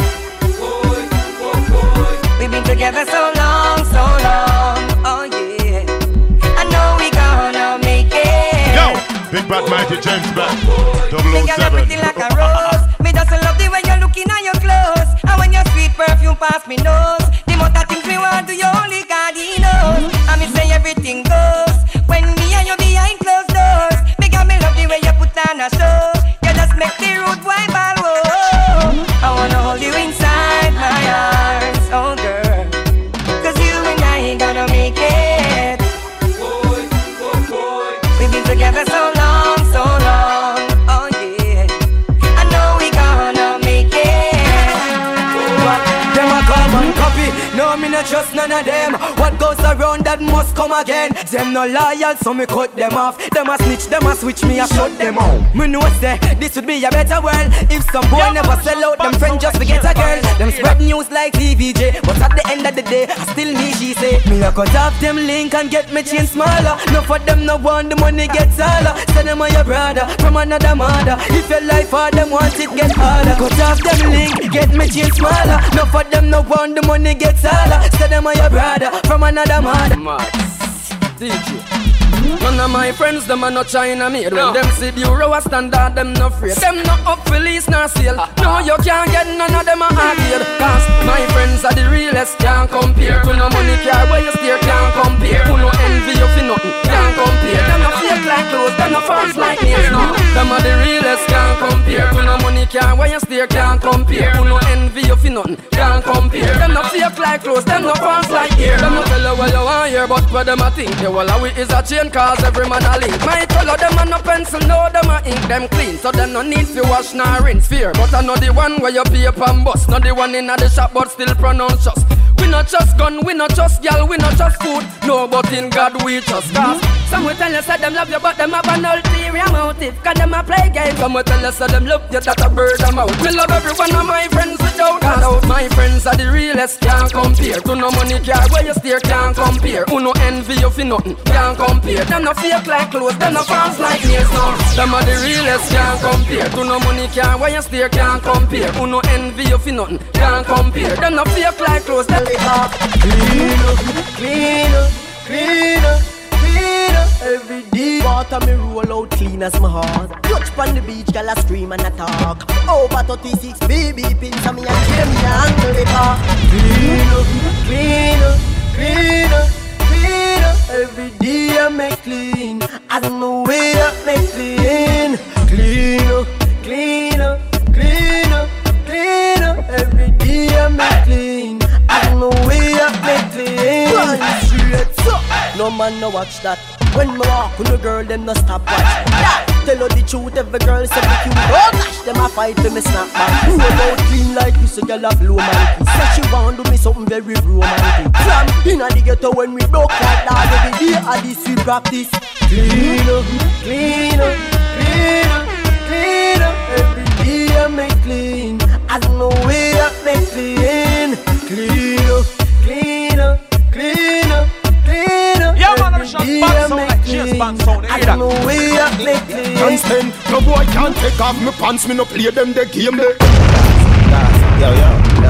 We've been together so long, so long, oh yeah. I know we gonna make it. Yo, Big Bad Mighty James Band, double oh seven. Me girl, pretty like a rose. Me just love the way you're looking at your clothes. And when your sweet perfume pass me nose, the amount of things we want to you only God he knows. And me say everything goes when me and you behind closed doors. Me girl, me love the way you put on a show. You just make the road wide and roll. I wanna hold you inside my arms, oh girl, cause you and I ain't gonna make it. We've been together so long, so long, oh yeah. I know we gonna make it. Them a carbon copy, no me not trust none of them. What goes around that must come again. Them no loyal, so me cut them off. Them a snitch, them a switch, me a shut them out. Me know say this would be a better world if some boy never sell out them friends just to get a girl. Them spread news like T V J, but at the end of the day, I still me she say. Me a cut off them link and get me chain smaller. No for them no want the money get taller. Say them are your brother from another mother. If your life hard, them want it get harder. Cut off them link, get me chain smaller. No for them no want the money get taller. Say them are your brother from another mother. D J. None of my friends, them are not China made. When them see the euro a standard, them no afraid. Them not up for lease nor sale. No, you can't get none of them a arcade. Cause my friends are the realest, can't compare. To no money car where you steer, can't compare. Who no envy you for nothing, can't compare. Them no fake like clothes, them no false like nails. No, them are the realest, can't compare. To no money car where you steer, can't compare. Who no envy you for nothing, can't compare. Them no fake like clothes, them no false like hair. Them no tell you what you want here, but what them a think. The whole of it is a chain, cause every man a link. My color them a no pencil, no them a ink. Them clean, so them no need to wash nor rinse. Fear, but I know the one where you pay up and bust. Not the one in the shop, but still pronounce us. We not just gun, we not just gal, we not just food. No, but in God we just cause. Some will tell you say them love you, but them have an ulterior motive. Cause them a play games. Some will tell you say them love you, that a bird them out. Me love every one of my friends without doubt. My friends are the realest, can't compare. To no money car where you steer, can't compare. Who no envy you for nothing, can't compare. Them no fake like clothes, them no false like nails. No, them are the realest, can't compare. To no money car where you steer, can't compare. Who no envy you for nothing, can't compare. Them no fake like clothes, them Clean up, clean up, clean up, clean up every day. Water me roll out clean as my heart. Touch on the beach, girl I scream and I talk. Over thirty-six baby pins on me and kill me and the car. Clean up, clean up, clean up, clean up every day I make clean. I don't know where I make clean. Clean up, clean up, clean up, clean up every day I make clean. I don't know where I make clean. No man no watch that. When me walk with a girl, them no stop watch that. Tell her the truth, every girl say me cute. Oh gosh, them a fight for me snap back. Roll out clean like you, so girl a blow man. Say she want do me something very romantic. Slam inna the ghetto when we broke like that. Every day I this we practice. Clean up, clean up, clean up, clean up. Every day I make clean. I don't know where I make clean. Clean up, clean up, clean up, clean up. Yeah, man, I'm shot back sound like James Bond sound. I don't know where I make clean. Can't stand, no boy can't take off my pants. Me no play them the game they. Yo, yo,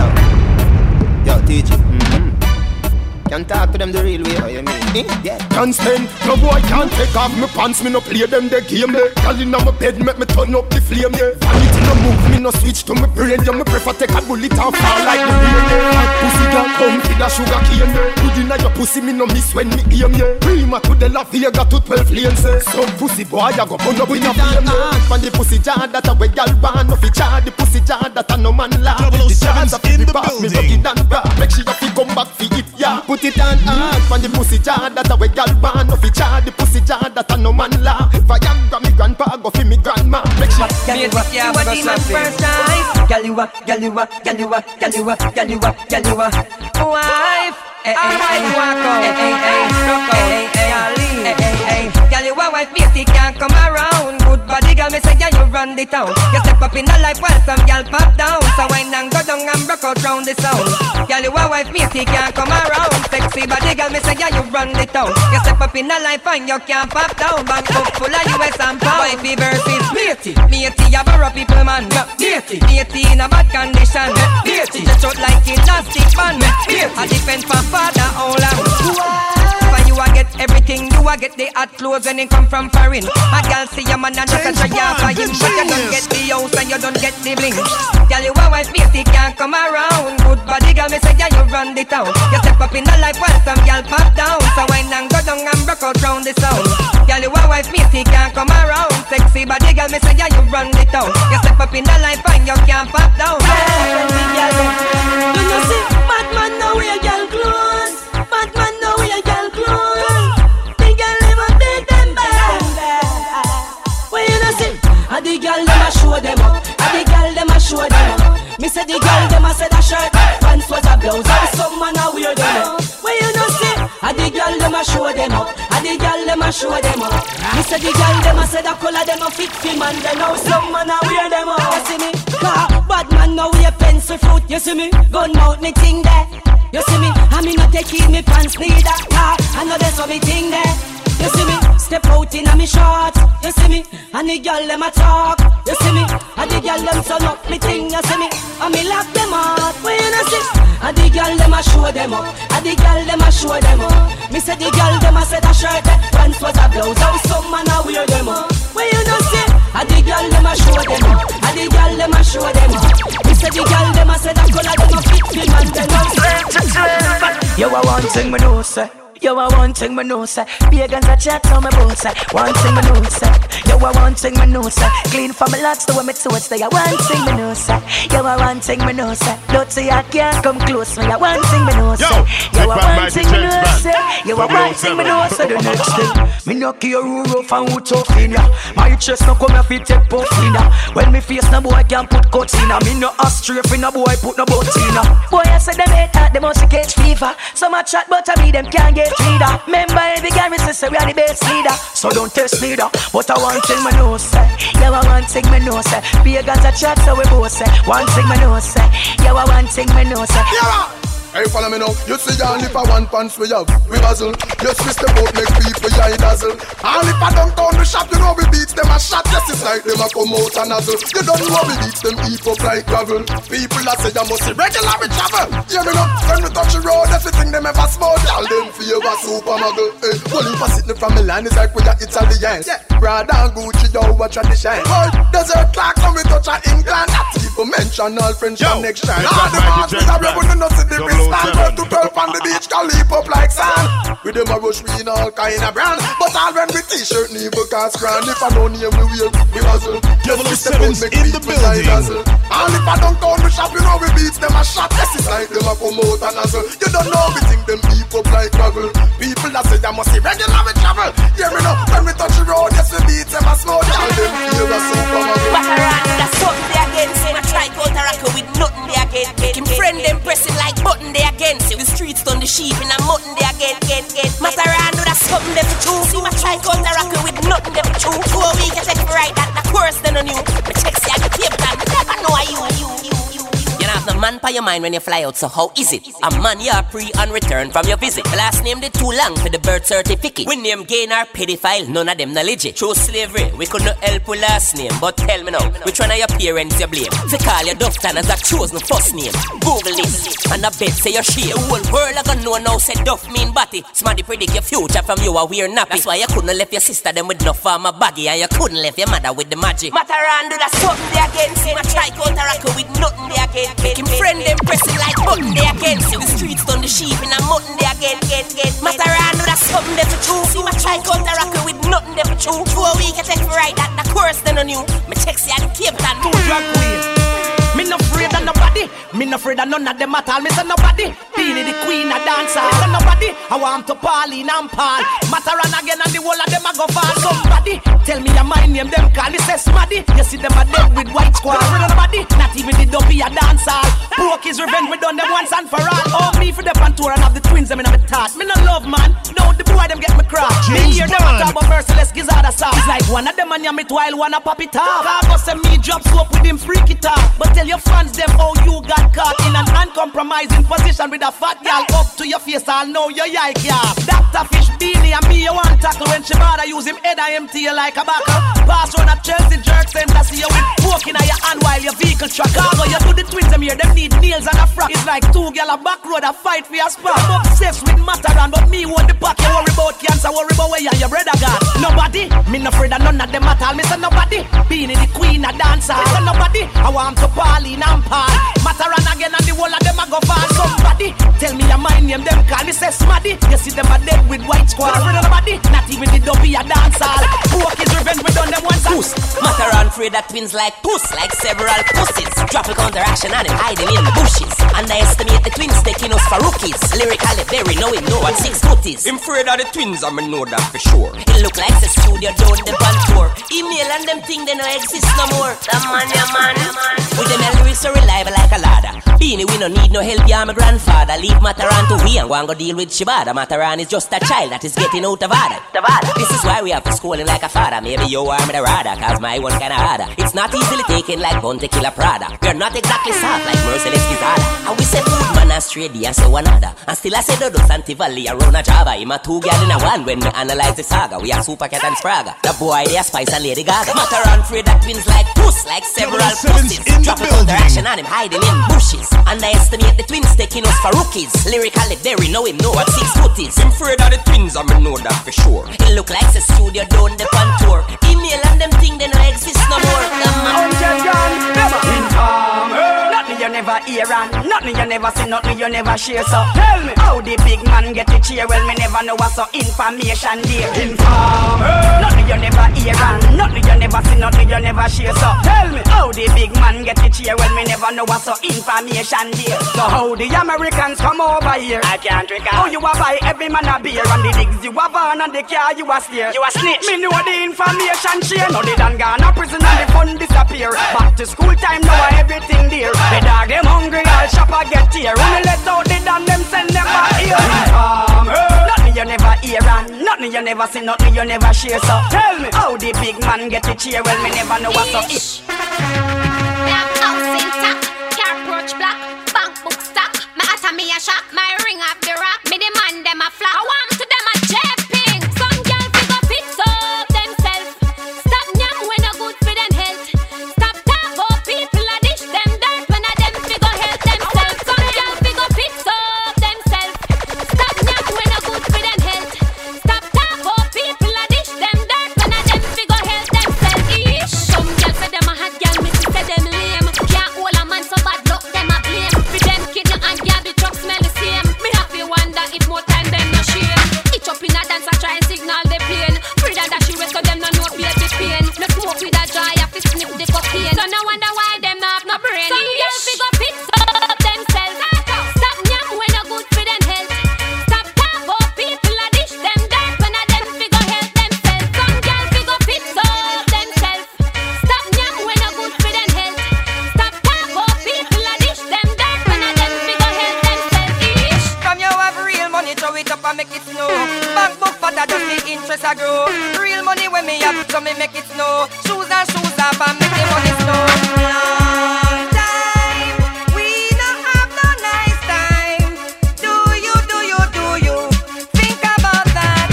yo, yo, teach it. Mm-hmm. Can't talk to them the real way, what you mean? Yeah. Can't stand, no boy can't take off my pants. Me no play them the game they. Girl inna my bed make me turn up the flame yeah. Vanity no move, me no switch to my brain yeah. Me prefer take a bullet and fall like the rain yeah. Pussy girl come to the sugar cane yeah. Good inna your pussy me no miss when me aim yeah. Prima to the La Vega to twelve lanes yeah. Some pussy boy I go burn up in a flame yeah. When the pussy jar that a way girl born. No fi jar the pussy jar that a no man laugh. The jars a fi me pass me rugged and bra. Make sure you fi come back fi it yeah. Put it on hard when the pussy jar that a way girl born. No fi jar the pussy jar that a no man laugh. Viagra me grandpa go fi me grandma. Make sure you a demon first time. Girl you a, girl you a, girl you a, girl you a, girl you a, girl you a wife. Hey hey hey, walk out. Hey hey hey, rock out. Hey hey hey, hey hey. Girl you a wife, beauty can't come around. Good body girl, me say yeah you run the town. You step up in the life while some girl pop down. So wine and go down and broke out round the sound. Girl you a wife, beauty can't come around. Sexy body girl, me say yeah you run the town. You step up in the life and you can't pop down. Bank book full of U S and pound. Wifey versus matey. Matey a borrow people man. Matey, matey in a bad condition. Matey just out like elastic band. Matey a defend for father all along. For you a get everything, you a get the hot clothes when it come from foreign. A girl see your man and just a try out for him, but you don't get the house and you don't get the bling. Girl you a wife, beauty can't come around. Good body girl, me say yeah you run the town. You step up in the life while some girl pop down. So wine and go down and broke out round the sound. Girl you a wife, beauty can't come around. Sexy body girl, me say yeah you run the town. You step up in the life and you can't pop down. Do you see bad man now wear girl clothes? Bad man now wear girl clothes. The girl never take them back. When you know see, a the girl dem a show them up. A the girl dem a show them up. Me say the girl dem a say that shirt, pants was a blouse, and some man a wear them up. When you know see, a the girl dem a show them up. A the girl dem a show them up. Me say the girl dem a say that color dem a fit fi man. Then now some man a wear them up. You see me? Car bad man now wear pencil fruit. You see me? Gun mouth me thing there. You see me? I me not take in me pants neither. Car I know there's some thing there. You see me? Step out in a me shorts. You see me? And the girl dem a talk. You see me? And the girl dem turn up me thing. You see me? And me lock them up. When you know see? And the girl them a show them up. And the girl them a show them up. Me say the girl them a say that shirt, pants was a blouse. How some man a wear them up. Where you know see? And the girl them a show them up. And the girl them a show them up. Me say the girl them a say that color them a fit me man. Them a say. You a one thing me know say. You a one thing me know say. Pagans a chat on my boat say. One thing me know say. You a one thing me know say. Clean from my locks to where me toes say. You one thing me know say. You a one thing me know say. Don't say I can't come close me. You one thing me know say. You a one thing me know say. You a one thing me know say. The next thing me no care who rough and who tough in ya. My chest no come here fi take puff in ya. When me face no boy can put cuts in ya. Me no a strafe in a boy put no butt in ya. Boy I say them hate that them must catch fever. Some a chat but I me them can't get leader. Remember every guy me say we are the best leader. So don't test leader. But I one thing me know say. Yeah, I one thing me know say. Pagans a chat so we both say. One thing me know say. Yeah, I one thing me know say. Yeah. Hey, follow me now. You see, all if I one pants we have, we hustle. You twist the boat, make people yeah, dazzle. All if I don't down the shop, you know we beat them a shot. Yes, it's like them a come out and nozzle. You don't know we beat them heap up like gravel. People that say you must see regular we travel. Hear me now, when we touch the road, everything them ever small. All them feel a super muggle. Hey, well, if I sitting from Milan, it's like we are Italians. Yeah, Prada and Gucci, yo, what tradition. Boy, desert clock, when we touch a England. That people mention all French connection. All the bars we are able to know see the stand twelve to twelve on the beach, can leap up like sand. With them a rush we in all kind of brand. But all when we t-shirt never cast grand. If I don't name we wear, we hustle. Double O seven's in the building. All if I don't count the shop, you know we beat them a shot. Yes, it's like them a come out and hustle. You don't know we think them leap up like gravel. People that say you must see regular we travel. Hear me now, when we touch the road, yes we beat them a small. All them feel a super muggle. Back around, that's something they against. When I try counter rocker with nothing they against. Him friend them pressing like button they against. The streets done the sheep in a mutton they again, again, again. Mataran do that something they for true. See my try counter rocker with nothing they for true. Two a week I take for right that the course then on you. Me text you at the table time, me never know you, you, you, you. You don't have no man by your mind when you fly out, so how is it? A man you are pre and return from your visit. The last name did too long for the birth certificate. We name gain our pedophile, none of them no legit. True slavery, we could not help with last name. But tell me now, which one of your parents you blame? To call your Duffton as I chose no first name. Google this, and I bet say you're shame. The whole world I gonna know now say Duff mean body. Somebody predict your future from you a weird nappy. That's why you couldn't left your sister them with no farmer baggy. And you couldn't left your mother with the magic. Mataran do that something they against him. I try counter rocker with nothing they against. Him friend them pressing like button they against you. The streets done the sheep in a mutton they again, again, again. Mataran do that something they for true. See my try counter rocker with nothing they for true. Two a week I take for right that the course then on you. Me text you at the Cape Town. Two drag queen. Me no afraid of nobody. Me no afraid of none of them at all. Me say nobody. Beanie the queen a dancer. Me say nobody. I want to Pauline and Paul. Mataran again and the whole of them a go fall. Somebody tell me your mind name them call. Me say Smaddy. You see them a dead with white squad. Nobody. Not even the dopey a dancer. Broke his revenge. We done them once and for all. Oh me for the pan tour and have the twins them in a thought. Me no love man. No the boy them get me crap. Me hear them a talk about merciless gizzard sauce. It's like one of them and yam it while one a pop it off. Cargo say me drop soap with him freak it off. But tell your fans them how you got caught in an uncompromising position with a fat girl up to your face. I'll know your yike yeah. Doctor Fish Beanie and me you want tackle when she bother use him head and empty you like a backer. Pass on a Chelsea jerk center see you with poking at your hand while your vehicle track. Cargo you do the twins them here them need nails and a frock. It's like two girl a back road a fight for your spot. I'm obsessed with Mataran but me want the pack. You worry about cancer worry about where you and your brother got. Nobody me no afraid of none of them at all. Me say nobody Beanie the queen a dancer. Me say nobody I want to Pauline and Paul. Mataran again and the whole of them a go fall. Somebody tell me your mind name them call. Me say Smaddy. You see them a dead with white squad. Nobody not even the dopey a dancer. Broke his revenge we done them once. Puss. Mataran afraid of twins like puss, like several pussies. Drop a counter action and him hiding in the bushes. Underestimate the twins taking us for rookies. Lyrically very know him know what six footies. Him afraid of the twins I me know that for sure. It look like the studio down the band tour. Email and them thing they no exist no more. The man ya man. With them lyrics so reliable like a ladder. Beanie we no need no help ya my grandfather. Leave Mataran to we and go and go deal with Shibada. Mataran is just a child that is getting out of order. the bad. This is why we have to school him like a father. Maybe you are me the rather, cause my one kinda harder. It's not easily taken like Bounty Killer Prada. We're not exactly soft like Merciless Kizada. And we say food man and straight D and so another. And still I say Dodo Santi Valley around a Java. I'm a two girl in a one when we analyze the saga. We are Super Cat and Spraga. The boy they are Spice and Lady Gaga. Matter and afraid that twins like puss, like several pussies. Drop it out the action and him hiding in bushes. Underestimate the twins taking us for rookies. Lyrically very know him know what six foot is. I'm afraid of the twins, I know that for sure. It look like the studio down the tour. Email and them thing they no exist no more. Nothing you never hear and nothing you never see, nothing you never share. So tell me how the big man get the cheer. Well, me never know what's so information there. Informer. Nothing you never hear and nothing you never see, nothing you never share. So tell me how the big man get the cheer. Well, me never know what's so information there. So how the Americans come over here? I can't drink. How you a buy every man a beer and the digs you a van and the car you a steer. You a snitch. Me know the information share. Now they done gone to prison and the fun disappear. Back to school time now everything there. The dog them hungry, all shopper get here. When they let out the done them send them back here. Nothing you never hear and nothing you never see, nothing you never share. So tell me how the big man get the cheer. Well, me never know what's up. Black house intact, car approach black, bank book stack. My atta me a shock, my ring up the rock. Me the man them a flock. I want to them a jepping. Some girl figure fix up themselves. Stop nyam when a good for them health. Stop talk about people a dish them dirt when a them figure help themselves. Some girl figure fix up themselves. Stop nyam when a good for them health. Stop talk about people a dish them dirt when a them figure help themselves. Ish. Some girl say them a hot girl, me say them lame. Can't hold a man so bad luck them a blame. For them kidney and garbage truck smell the same. Me happy wonder if more time them no shame. Each up in a dance I try and signal the pain. Free that she rest so them no know baby pain. No smoke with a joy, have to snip the cocaine. So no wonder why them no have no brain. Some girl figure fix up themselves. Stop nyam when a good for them health. Stop talk about people a dish them dirt when a them figure help themselves. Some girl figure fix up themselves. Stop nyam when a good for them health. Stop talk about people a dish them dirt when a them figure help themselves. Ish. From you have real money, throw it up and make it snow. Bank book fatter, just the interest a grow. Real money when me have, so me make it snow. Shoes and shoes up and make the money snow. Long time, we don't have no nice time. Do you, do you, do you think about that?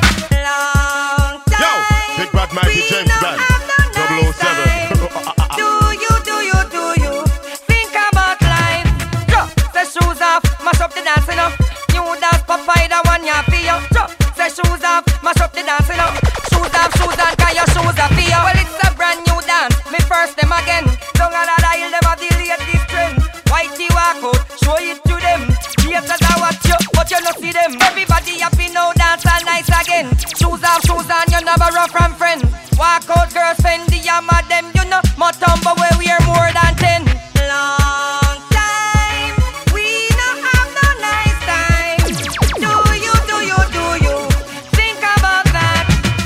Long time. Yo, Big Bad Mighty James Band, double oh seven. Do you, do you, do you think about life? Drop the shoes off, mash up the dancing up. New dance, Popeye, the one you feel. Drop the shoes off, mash up the dancing up. Shoes off, shoes on, cause your shoes are feel. Well, it's a brand new dance, me first them again. Don't have that I'll never the latest trend. Whitey walk out, show it to them. Haters I watch you, but you don't see them. Everybody happy now, dance all nice again. Shoes off, shoes on, you never run from friends. Walk out, girls, spend the yam of them, you know. More tumble where we are more than ten. Long time, we don't have no nice time. Do you, do you, do you think about that?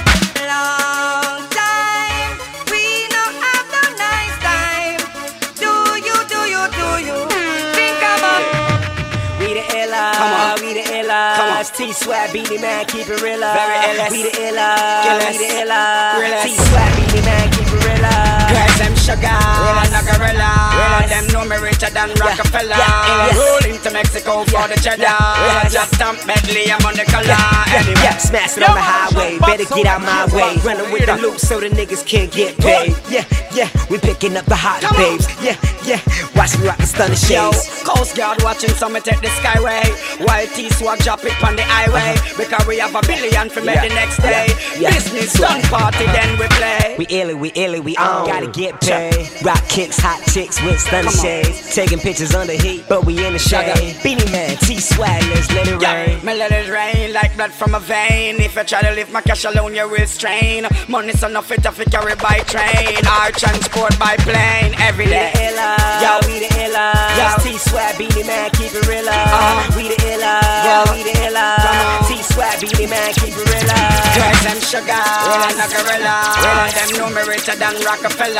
Long time, we don't have no nice time. Do you, do you, do you think about? We the illa, we the illa. T-Swag, Beanie Man, keep it real. We the illa, we the illa. T-Swag, Beanie Man, keep it real. Girls, them sugar, and a gorilla. Them know me richer than Rockefeller. Rolling to Mexico for the cheddar. Just stamp Bentley, I'm on the color. Anyway, smash it on the highway, better get out my way. Running with the loop so the niggas can't get paid. Yeah, yeah, we picking up the hot babes. Yeah, yeah, watch me rock the stunning shades. Coast Guard watching, so me take the skyway. While T-Swag drop it on the highway. Because we have a billion for me the next day. Business done, party then we play. We illy, we illy, we on. Gotta get paid. Rock kicks, hot chicks with stunning shades. Taking pictures under heat, but we in the shade. Beanie Man, T-Swag, let's let it rain. Me let it rain like blood from a vein. If you try to leave my cash alone, you will strain. Money's enough it to carry by train or transport by plane every day. We the illa, yo, we the illa. Yo, T-Swag, Beanie Man, keep it real. Uh, we the illa, yo, we the illa. T-Swag, Beanie Man, keep it real. Girls, them sugar, and a gorilla. Them know me richer than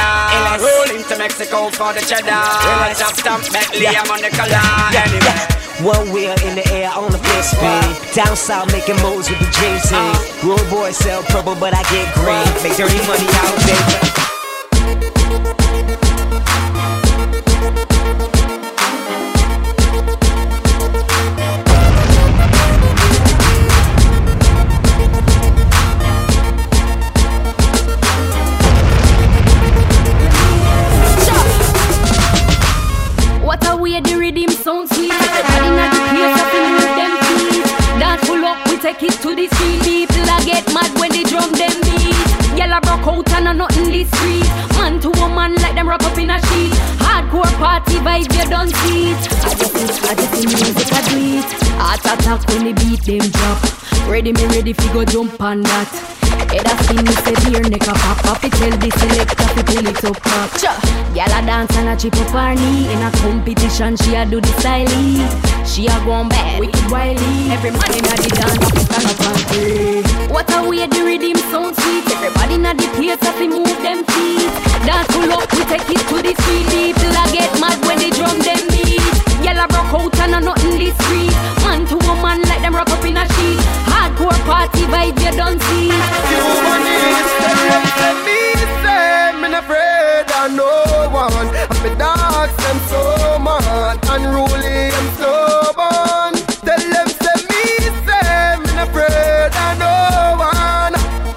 Rockefeller. Rolling to Mexico for the cheddar. Just stamp Bentley, I'm on the color. Anyway. One wheel in the air on the P S P. Down south making moves with the dream team. Road boys sell purple, but I get green. Make dirty money out there. The rhythm sound sweet. Everybody in the place up and move them feet. Dance full up, we take it to the street. People a get mad when they drum them beat. Yellow broke out and a nothing this street. Man to woman like them wrap up in a sheet. Hardcore party vibe you don't see it. I just I just in music I do it. Heart attack when the beat them drop. Ready me ready fi go jump on that. Head a spin, me say beer neck a pop up. It tell the selector fi pull it up pop. Gyal a dance and a chip up her knee. In a competition she a do the styling. She a gone bad, wicked wily. Every man inna the dance stand up and play. What a way the rhythm sound sweet. Everybody inna the place a fi move them feet. Dance full up, we take it to the street. People a get mad when they drum them beat. Gyal a broke out and a nothing this street. Man to woman like them rock up in a sheet. Hardcore party vibe you don't see. Human is telling me, say, me not afraid of no one. I'm the dogs, them so mad, unruly and stubborn. Tell them, say me, say, me not afraid of no one.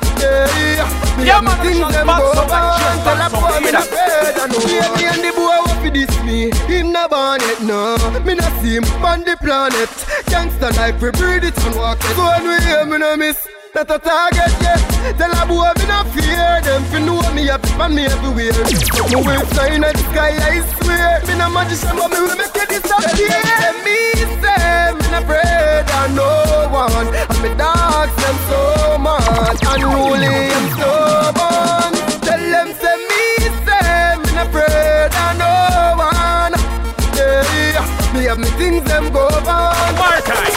Yeah, me yeah, have things them go on. Tell a boy me not afraid of no one. Yeah, me and the boy what fi this me, him not born yet, no. Me not see him on the planet. Gangsta life, we breathe it and walk it. So when we hear me no miss. That's a target, yeah. Tell a boy me not fear them. Fi know me up and me everywhere. Me will fly in the sky, I swear. Me not magician, but me will make it disappear. Tell me, say, me not afraid of no one. And me dogs, them so mad, unruly and stubborn. Tell them, say me, say, me not afraid of no one. Yeah, me have me things, them go on. More time.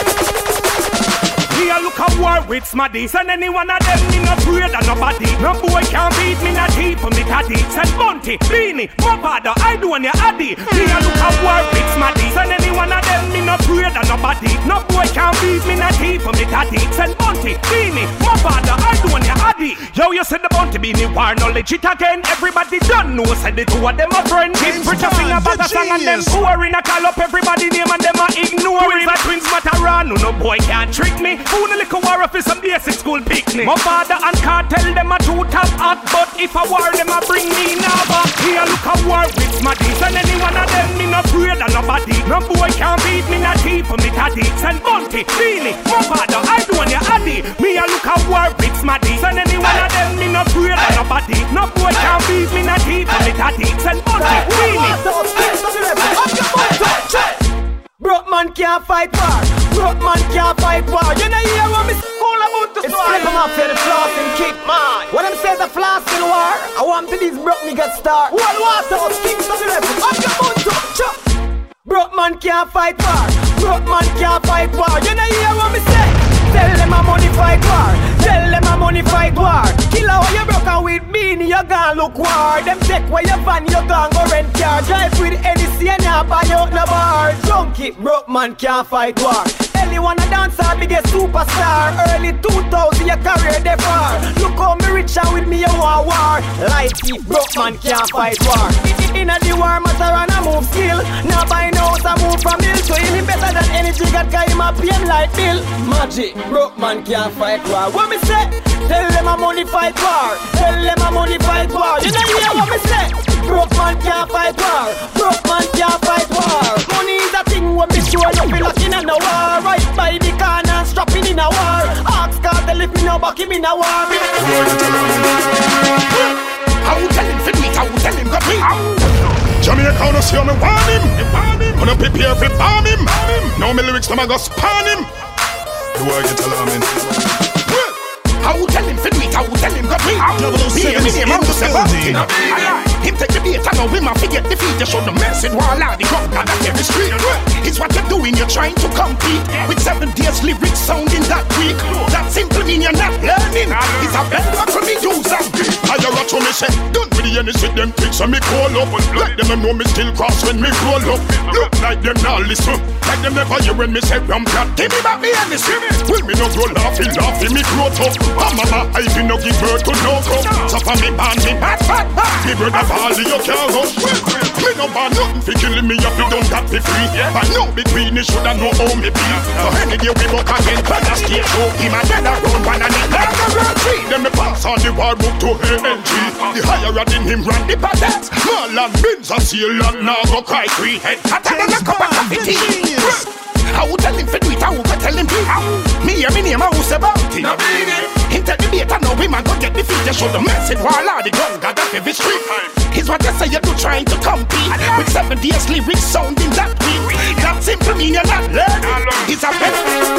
I look at war with smaddies, and any one of them me not afraid of nobody. No boy can beat me, not deep for me caddy. Said Bunty, Beanie, Mopada, I do on your addy. Me a look at war with smaddies, and any one of them me not afraid of nobody. No boy can beat me, not deep for me caddy. Said Bunty, Beanie, Mopada, I do on your addy. Yo, you said the Bunty Beanie war, no legit again. Everybody done know, said the two of them a friend. Give Bridge a sing about a song and them pouring a call up everybody name and them a ignore it. Twins matter run, no boy can't trick me. Who the little war for some basic school picnic. My father and cartel them a two top hot, but if I war them a bring me never. Here look a war with smaddies, and any one of them me not afraid of nobody. No boy can beat me, not deep for me caddy. Send Bunty, Beanie, my father, I do on your addy. Me a look a war with smaddies, and any one of them me not afraid of nobody. No boy can beat me, not deep for me caddy. Send Bunty, Beanie. Broke man can't fight war. Broke man can't fight war. You know hear what me school about the story. It's flip 'em off for the flossing kick, man. What them say the flossing war? I want to these broke niggas start. One water was kicks of the level. Up your boot to chop. Broke man can't fight war. Broke man can't fight war. You know hear what me say? Tell them a money fight war. Tell them a money fight war. Killer what you broke out with Beanie, you gon' look war. Them take where you van, you gon' go rent car. Drive with any C and you buy out no bar. Junkie, broke man can't fight war. Ellie wanna dance our biggest superstar. Early two thousand, your career they far. Look how me rich and with me you want war. Light deep, broke man can't fight war. Inna the war, matter and I move skill. Now buy no house, I move from hill to hill. Him better than any jigger, cause him a P M like Bill. Magic, broke man can't fight war. What me say? Tell them a money fight war. Tell them a money fight war. You know hear what me say? Broke man can't fight war. Broke man can't fight war. Money is a thing when me sure no feel like in a no war. Right by the corner, strapping in a war. Ask God to lift me now, back him in a war. I will tell him for me, I will tell him got me. Jamaica wanna see how me want him. Wanna prepare for bomb him. Now me lyrics, now I go spawn him. Do I get alarming? I will tell him for me, I will tell him got me. Me and him, I will say building. Him take the bait, I know him, I forget the feet. You show the mess in wall out the crowd, not at every street. It's what you're doing, you're trying to compete with seven days lyrics sounding that weak. That simply mean you're not learning. It's a better for me, use and beat. higher up to me say, don't really any shit them things so me call up. Like them know me still cross when me roll up. Look like them now listen, like them never hear when me say rum cat. Give me back me and me see me. Will me no grow laughing, laughing me grow up. Oh mama, I did no give birth to no cup. So for me band me bad fat bad. Me brother Bali you can't rush. Me no ban nothing for killing me if you don't that be free. But no between it shoulda know how me be. So any day we walk again, but I stay show him a dead around one and it like a grand tree. Then me pass on the war book to A N G. The higher than him ran the patents. Marlon Benz a seal and now go cry three head. I tell him a cup of coffee tea. I would tell him for do it, I would tell him please. Me hear me name, I would say about it. He tell the bait, I know him and go get the feet. Just show the message while all the gun got that every street. He's what they say you do trying to compete with seventy years lyrics sounding that weak. That simple mean you're not learning. He's a pet.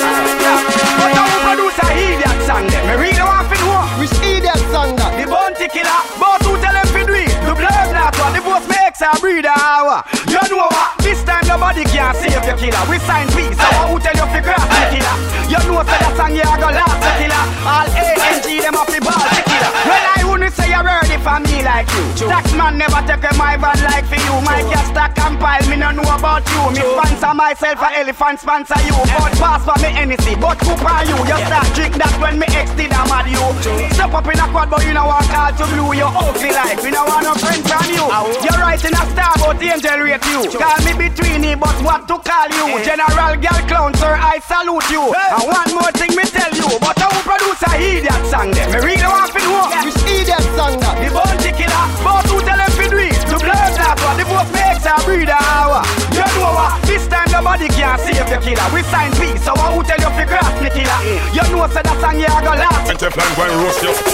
But now we produce a idiot song them. Me really want to know which idiot song that. The bounty killer, but who tell him to do it? The blood not one, the boss makes a breeder hour. You know what? This time nobody can save your killer. We sign peace, so who tell you to craft the killer? You know say that song you are gonna last the killer. All A N G them up the ball the killer. Well I wouldn't say you're ready for me like you. Tax man never take a my van like for you. My cat stack and pile, me no know about you. Me sponsor myself a elephant sponsor you. But pass for me anything, but coop on you. You start drink that when me ex did I'm mad you. Step up in a quad but you know want call to blue. You ugly like, we no want no friend from you. You're writing a star but the angel rate you. Call me between me but what to call you. General girl clown sir I salute you. And one more thing me tell you. But I will produce a idiot song them. Me really want to know which idiot song that. The bounty killer, but who tell him to do it? The blood that one, the boss makes a breeder hour. You know what? This time nobody can save the killer. We sign peace, so I will tell you to cross the killer. You know say that song you are gonna last. And the plan go and roast you.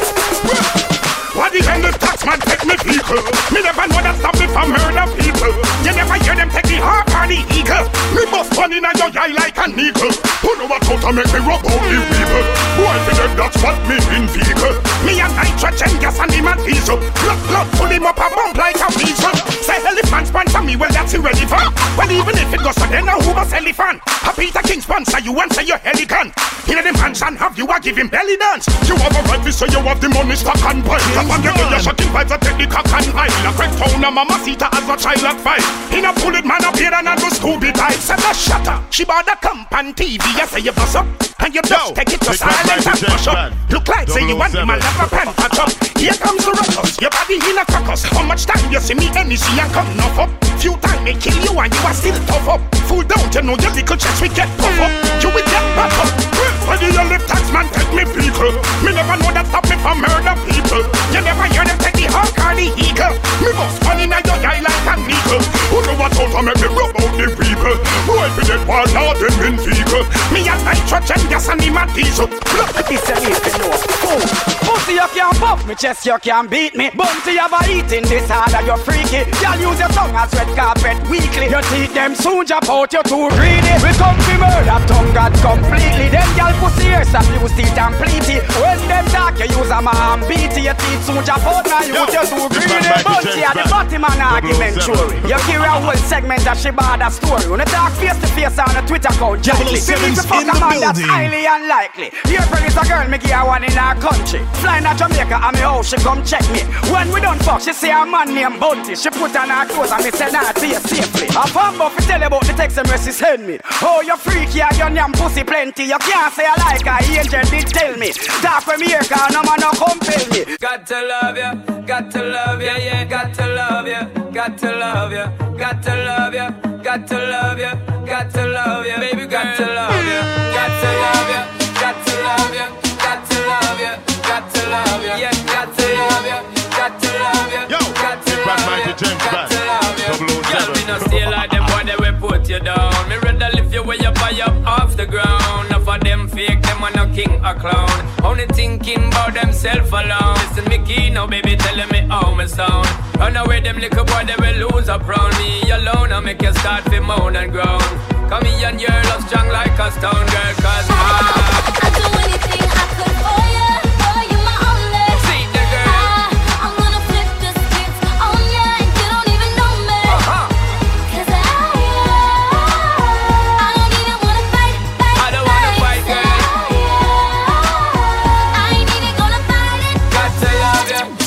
What the hell the taxman take me vehicle? Me never know that stop me from murder people. You never hear them take the hawk or the eagle. Me bust one in a your eye like an eagle. Who know what how to make me rub out the people? Boy for them that's what me in vehicle. Me and nitrogen gas and him and diesel. Blood blood pull him up a bump like a weasel. Say elephant sponsor me, well that's irrelevant. Well even if it goes so then now who was elephant? A Peter King sponsor you and say you're elegant. In the mansion have you a give him belly dance. You have a right to say you have the money stock and pile. And the way you're shocking vibes that take the cock and high. A crack town a mamacita as a child at five. In a bullet man appear and a go Scooby type. Said a shutter, she bought a comp on T V. You say you bust up, and you just take it to silence and push up. Look like say you want him a love a pen patch up. Here comes the ruckus, your body in a crocus. How much time you see me any see and come enough up? Few time they kill you and you are still tough up. Full down, you know your little chest we get puff up. You will get back up. When you live taxman take me vehicle. Me never know that stop me from murder people. You never hear them take the hawk or the eagle. Me bust one in a your eye like an eagle. Who know what how to make me rub out the people? Why be that war now them in vehicle? Me and nitrogen gas and him a diesel. Look at this and if you know. Boom. Pussy you can't buff me, chest you can't beat me. Bounty you ever eating this hard and you're freaky. Y'all use your tongue as red carpet weekly. Your teeth them soon jump out, you're too greedy. We come to murder, tongue got completely. Them y'all pussy ears abuse teeth and pleaty. When them talk you use a man beaty. Your teeth soon jump out now you you're too greedy. Bounty at the bottom an argument jury. You carry a whole segment of Shibada story. When you talk face to face on a Twitter account gently. Believe the fuck a man that's highly unlikely. Here is a girl me give her one in our country. Flying to Jamaica and me house she come check me. When we done fuck she say a man named Bunty. She put on her clothes and me say nah see you safely. A fan buff tell about the text and mercy send me. Oh you freaky and your name pussy plenty. You can't say I like her, angel did tell me. Talk when me here cause no man no compel me. Got to love ya, got to love ya, yeah, got to love ya, got to love ya, got to love ya, got to love ya, got to love ya, baby, got to love ya, got to love ya, got to love ya, got to love ya, got to love ya, yeah, got to love ya, got to love ya, yo, got to love ya, got to love ya. Girl, me no stay like them boy, they will put you down. Me rather lift you way up high up off the ground. Enough of them fake, them are no king or clown. Only thinking about themself alone. Listen me key now, baby, telling me how me sound. Run away them little boy, they will lose up round me alone. I make you start to moan and groan. Come here and your love strong like a stone girl, cause I I'd do anything I could for you, for you my only. See the girl. I, I'm gonna flip the script on ya and you don't even know me. Uh-huh. Cause I, I don't even wanna fight, fight, I don't wanna fight, girl. I, I ain't even gonna fight it. Got to love ya.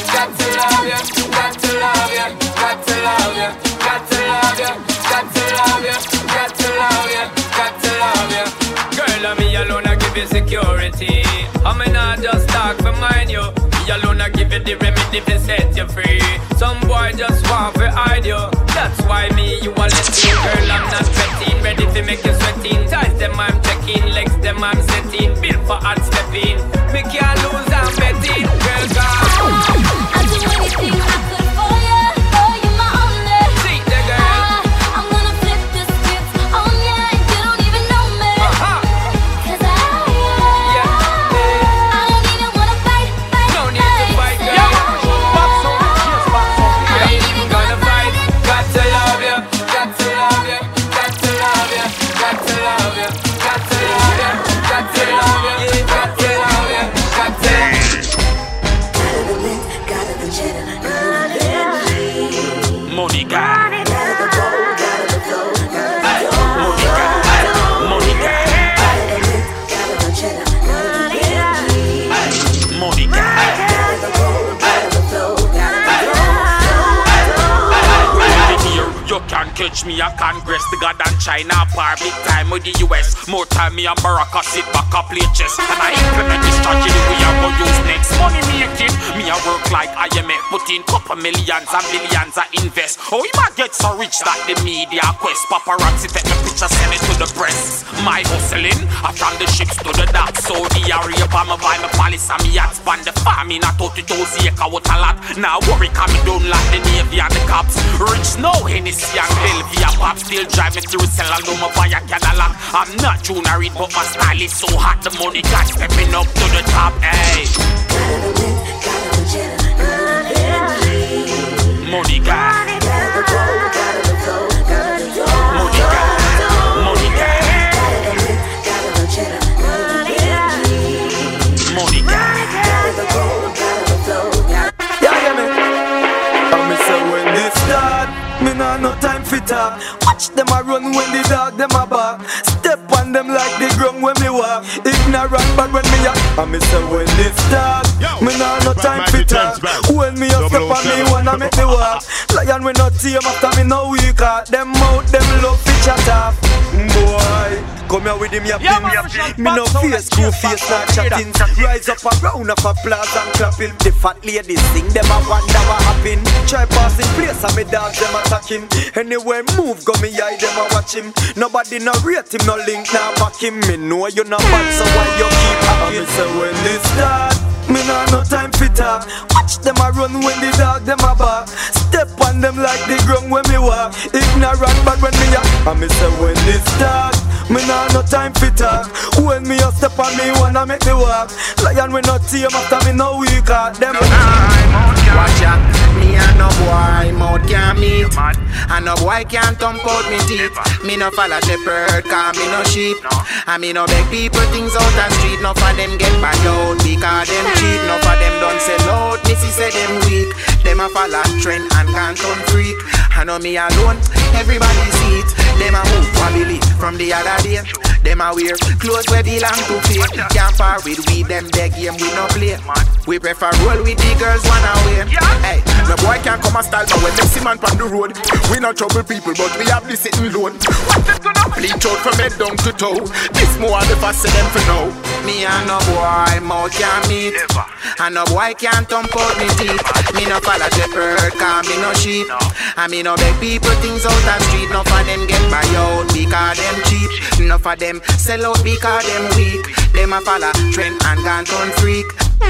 alone I give you the remedy to set you free. Some boy just want to hide you. That's why me, you are letting. Girl, I'm not sweating. Ready to make you sweating. Ties them I'm checking. Legs them I'm setting. Built for hard stepping. Me can't lose, I'm betting. Girl, God, I'll do anything I could for you. Oh, you're my only. See the girl. I, I'm gonna flip the script on ya, and you don't even know me. Uh-huh. Cause I, yeah, yeah. I don't even wanna fight, fight, No need to fight, girl. Yeah, Pop song, cheers, pop song. I ain't even gonna fight. Got to love you, got to love you, got to love you, got to love you, got to love you, got to love you, got to love you, got to. Money guy. Money guy. Money guy. You can catch me at Congress, the God and China par big time with the U S. More time me and Barack sit back up play chess. And I implement the strategy we are gonna use next. Money making, me I work like I M F, put in couple millions and billions I invest. Oh, you might get so rich that the media quest. Paparazzi take the picture, send it to the press. My hustling, I from the ships to the docks. Saudi Arabia, me buy my palace and me yachts. Span the farming, I thought it was acre what a lot. Now worry, come me down like the Navy and the cops. Rich now, Hennessy and Belvia pop. Still drive me through cell and do my via Cadillac. I'm not Junior Reid, but my style is so hot. The money got stepping up to the top, hey. Money guy. Money guy. Money guy. Money guy. Yeah, yeah, me. And me say when this start, me nah no time for talk. Watch them a run when the dog them a bark. Step on them like the ground when me walk. Ignorant but when me a. And me say when this start, me nah no time for talk. When me a step on me wanna make me walk. Lion we no tame after me no weak heart. Them mouth them love fi chat off. Boy, come here with him ya pin. Me no face cool face not chatting. Rise up around of applause and clapping. The fat ladies sing them a wonder what happen. Try passing place and me dogs them attacking. Anywhere move go me eye them a watch him. Nobody no rate him no link now back him. Me know you no bad so why you keep hacking. So when this start, me nah no time for talk. Watch them a run when the dog them a bark. Step on them like the ground when me walk. Ignorant but when me a. And me say when this start, me nah no time for talk. When me a step on me wanna make me walk. Lion we no tame after me no weak heart. Them watch out, me and no boy mouth can't meet. And no boy can't thump out me teeth. Me no follow shepherd, cause me no sheep. And me no beg people things out the street. No for them get bad out because them cheat. No for them don't sell out, missy say them weak. Them a follow trend and can't turn freak. I know me alone, everybody see it. Them a move family from the other day. Them a wear clothes where belong to fake. Can't par with we, them their game we no play. We prefer roll with the girls one away. Hey, the boy can't come a style but when they see man from the road. We not trouble people but we have the sitting loan. What them gonna bleach out from head down to toe. This more the fast them for now. Me and no boy mouth can't meet. And no boy can't thump out me teeth. Me no follow shepherd cause me no sheep. And me no beg people things out the street. No for them get by out because them cheap. No for them sell out because them weak. Them a follow trend and can't turn freak.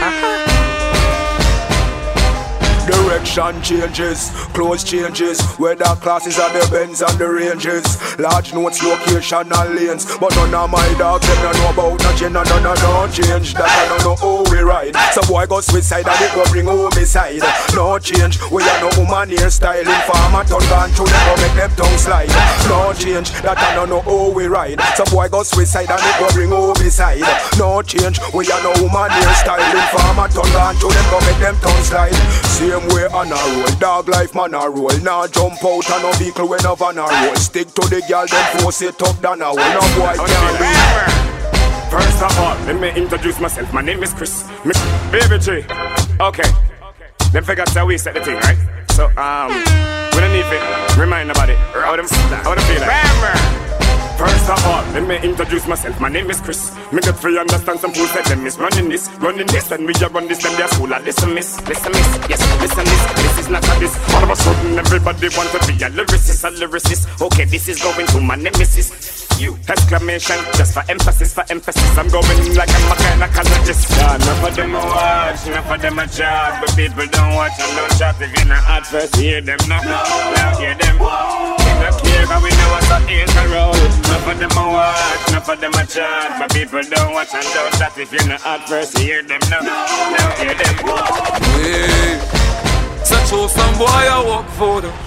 Direction changes, clothes changes. Weather classes are the bends and the ranges. Large notes, location and lanes. But none of my dogs them don't know about no change. No, no, no, no change. That I don't know how we ride. Some boy go suicide and they go bring home beside. No change, we are no woman hairstyling. Farmer turn gone through them go make them tongue slide. No change, that I don't know how we ride. Some boy go suicide and they go bring home beside. No change, we are no woman hairstyling. Farmer turn gone through them go make them tongue slide. Same way on a roll, dog life man a roll. Now jump out and no vehicle when a van a roll. Stick to the girl, then force it up down a hole. No boy can't leave. First of all, let me introduce myself. My name is Chris, Miss Baby G. Okay, then figure out how we set the thing, right? So, um, we don't need to remind about it. How them, how them feel like. First of all, let me introduce myself. My name is Chris. Me get free understand some fools that them is running this, running this, and we are run this, and their school are listen miss, listen miss, yes, listen this. This is not a this. All of a sudden, everybody want to be a lyricist, a lyricist. Okay, this is going to my nemesis. You exclamation, just for emphasis, for emphasis. I'm going like I'm a gynecologist. Yeah, enough of them a watch, enough of them a chat, but people don't watch and don't chat. If you're not at first, hear them now, now hear them. They don't care, but we know what's up in the road. Enough of them a watch, enough of them a chat, but people don't watch and don't chat. If you're not at first, hear them now, now hear them. Hey, such awesome boy, I walk for them.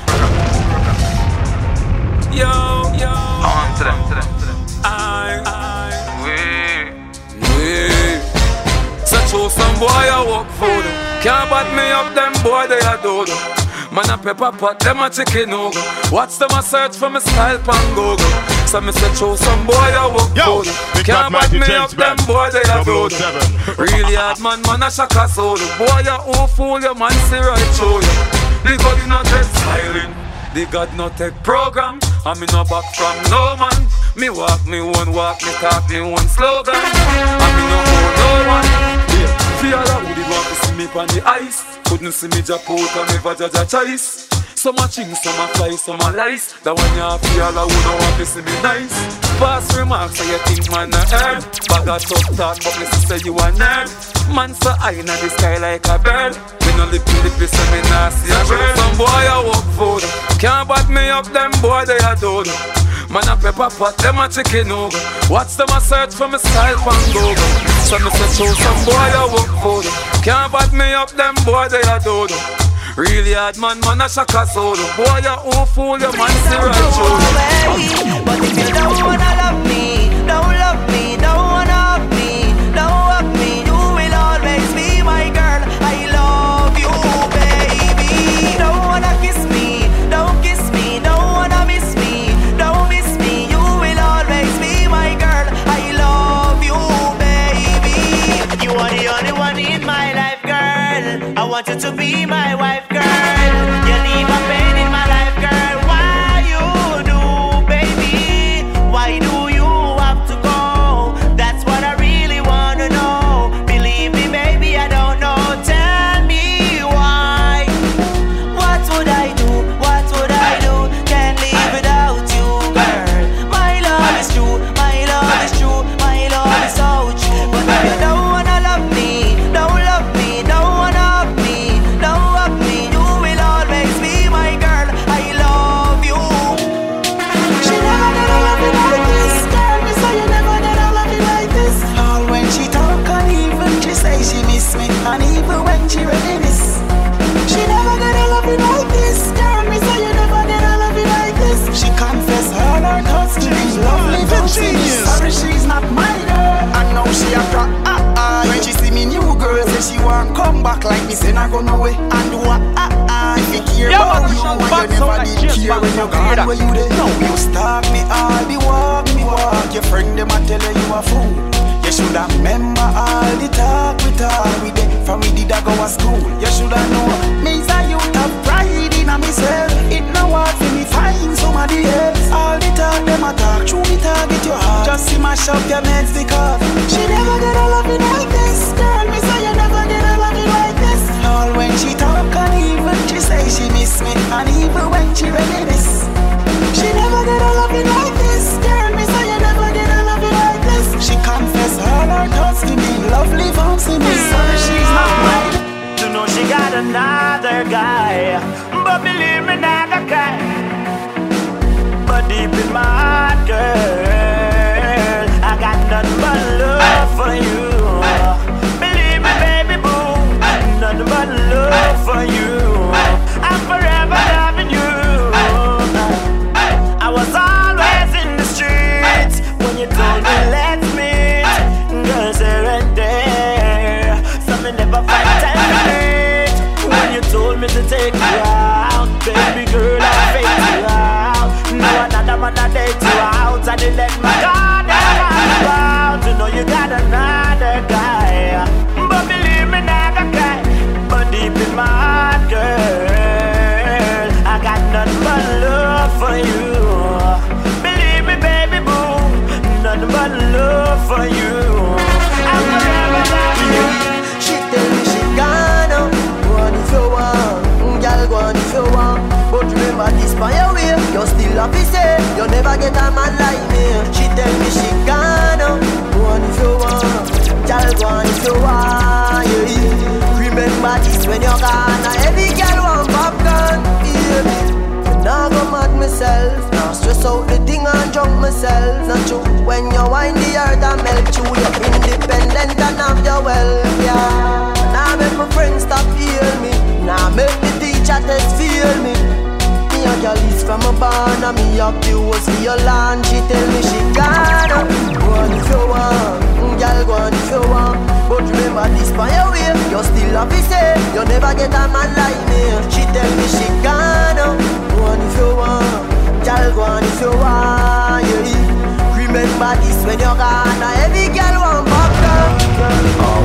Yo, yo, on to them, to them, to them. I, I, we, we. Such awesome boy, I walk for them. Can't bat me up, them boy, they adore them. Man a pepper pot, them a chicken over. Watch them a search for my style pan Google. So me say show some boy I walk for them. Can't bat me up, them boy, they adore them. Really hard man, man a shaka soul. Boy, you who fool you, man, see right show you. The God you not take styling. The God not take program, and me no back from no man. Me walk, me one walk, me talk, me one slogan. And me no owe no one. Yeah, fear that who did want to see me on the ice. Couldn't see me jump out and never judge a choice. Some a ching, some a fly, some a lice. That one you feel that who don't want to see me nice. Pass remarks, so you think man a herb. Bag a tough talk, but me say you a nerd. Man so high in the sky like a bird. Me no lip in the piss and me nah see a bird. Some boy I walk for them. Can't bat me up, them boy they adore them. Man a pepper pot, them a chicken over. Watch them a search for me style pan Google. So me say show some boy I walk for them. Can't bat me up, them boy they adore them. Really hard man, man a shaka soul. Boy you who fool you, man see right show. But if you don't wanna love me, don't love me, don't wanna hug me, don't hug me, you will always be my girl. I love you, baby. Don't wanna kiss me, don't kiss me, don't wanna miss me, don't miss me, you will always be my girl. I love you, baby. You are the only one in my life, girl. I want you to be my wife, girl. You leave a pain in my life, girl. Why you do, baby? Why do you have to go? That's what I really wanna know. Believe me, baby, I don't know. Tell me why. What would I do? What would I do? Can't live without you, girl. My love is true, my love is true, my love is so true. But if you don't wanna love me, don't love me, don't wanna hug me, don't hug me, you will always be my girl. I love you. She never gonna love me like this. Girl, me say you never gonna love me like this. All when she talk and even she say she miss me, and even when she reminisce. She never gonna love me like this. Girl, me say you never gonna love me like this. She confess all her thoughts to me. Lovely genius. Sorry, she's not my girl. And now she a cry, ah ah. When she see me new girl, say she want come back like me, say not go nowhere. And do a ah ah. If you care about you, why you never did care when you gone where you there? Now you stalk me all the walk, me walk. Your friend them a tell you you a fool. You shoulda remember all the talk we talk with them from we did a go to school. You shoulda know me is a youth of pride in a myself. It no hard for me find somebody else. All the talk them a talk, true me target your heart. Just see my shop your meds because she never gonna love me like this. Girl, me say you never gonna love me like this. all when she talk and even she say she miss me, and even when she reminisce. She never gonna love me like this. Girl, me say you never gonna love me like this. She confess all her thoughts to me, lovely vows to me, so she's not mine. To know she got another guy, but believe me, not a guy. But deep in my heart, girl, I got nothing but love for you. Believe me, baby boo, nothing but love for you. I'm forever loving you. I was always in the streets when you told me let's meet. Girls here and there, some me never find time to meet. When you told me to take you out, baby girl, I faked you out. No another man I date you out, I didn't let my guard out. You know you got another guy, but believe me, never guy. But deep in my heart, girl, I got nothing but love for you. Believe me, baby boo, get a man like me. She tell me she gonna go on if you want, girl go on if you want. Yeah. Remember this when you're gone. Every girl want popcorn, baby. Now go mad myself, now stress out the thing and drunk myself. Not true, when you wind the earth and melt you, you're independent and have your wealth, yeah. Now make my friends stop heal me, now make the teacher test feel me. Me a girl is from a barn and me up the house for your land. She tell me she gonna go on if you want, girl go on if you want. But remember this by your way, you still have to say you never get a man like me. She tell me she gonna go on if you want, girl go on if you want, yeah. Remember this when you're gone, every girl want back down. Oh.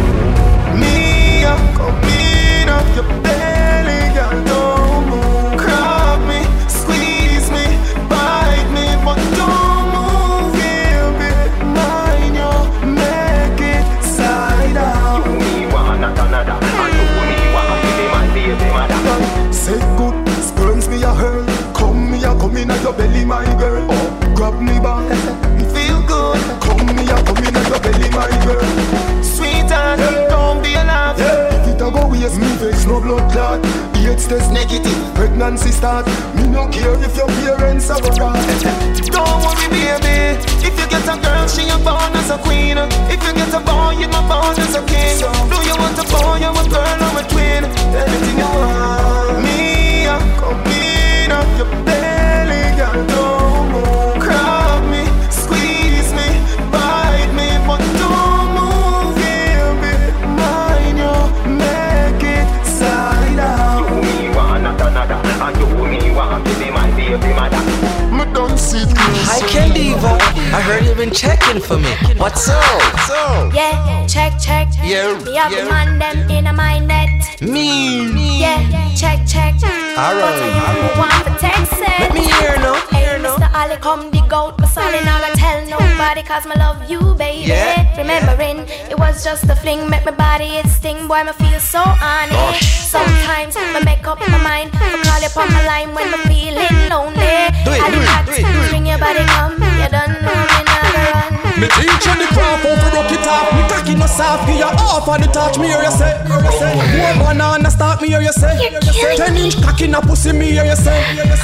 Me, come in up your belly, girl, don't move. Grab me, squeeze me, bite me, but don't move, baby. Mind you, make it side out. You me want another, and you me want to be my baby mother. Say good, spurns me a hurl. Come me a come in at your belly, my girl. Oh, grab me back, feel good. Come me a come in at your belly, my girl. Sweetheart, yeah. Don't be alarmed. Yeah. If it a go waste, me face no blood clot. AIDS test negative, pregnancy start. Me no care if your parents are rat. Don't worry, baby. If you get a girl, she a born as a queen. If you get a boy, you my born as a king. Do you want a boy, or a girl, or a twin? Anything you want. Me, I come in up your belly, girl, don't move. Grab me, squeeze me, bite me, but don't move, baby. Mind you, make it side out. You me want another, and you me want to be my baby mother. Me don't see it. Hi Kendivo, I heard you've been checking for me. What's up? What's up? Yeah, check, check. Yeah, me have yeah. a man them in my net. Me, me. Yeah, check, check. Alright, but I you want for Texas. Let me hear no. Hey, Mister Ali, come dig out my son, and I'm gonna tell nobody 'cause I love you, baby. Yeah, remembering yeah. It was just a fling, make my body it sting, boy, me feel so on it. Sometimes I make up my mind, I call you on my line when I'm feeling lonely. Do it, do it, do it, do it. Bring your body come, you don't know me never run. Me teach you the craft how to rock it off. Me cocky no soft, give you off on the touch. Me hear you say, one banana start. Me hear you say, ten inch cocky na pussy. Me hear you say,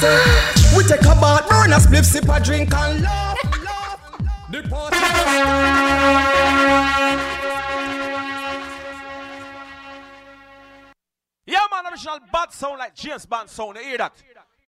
we take a bath, burn a spliff, sip a drink and laugh. The party. Yeah, man, original bad sound like James Bond sound. You hear that?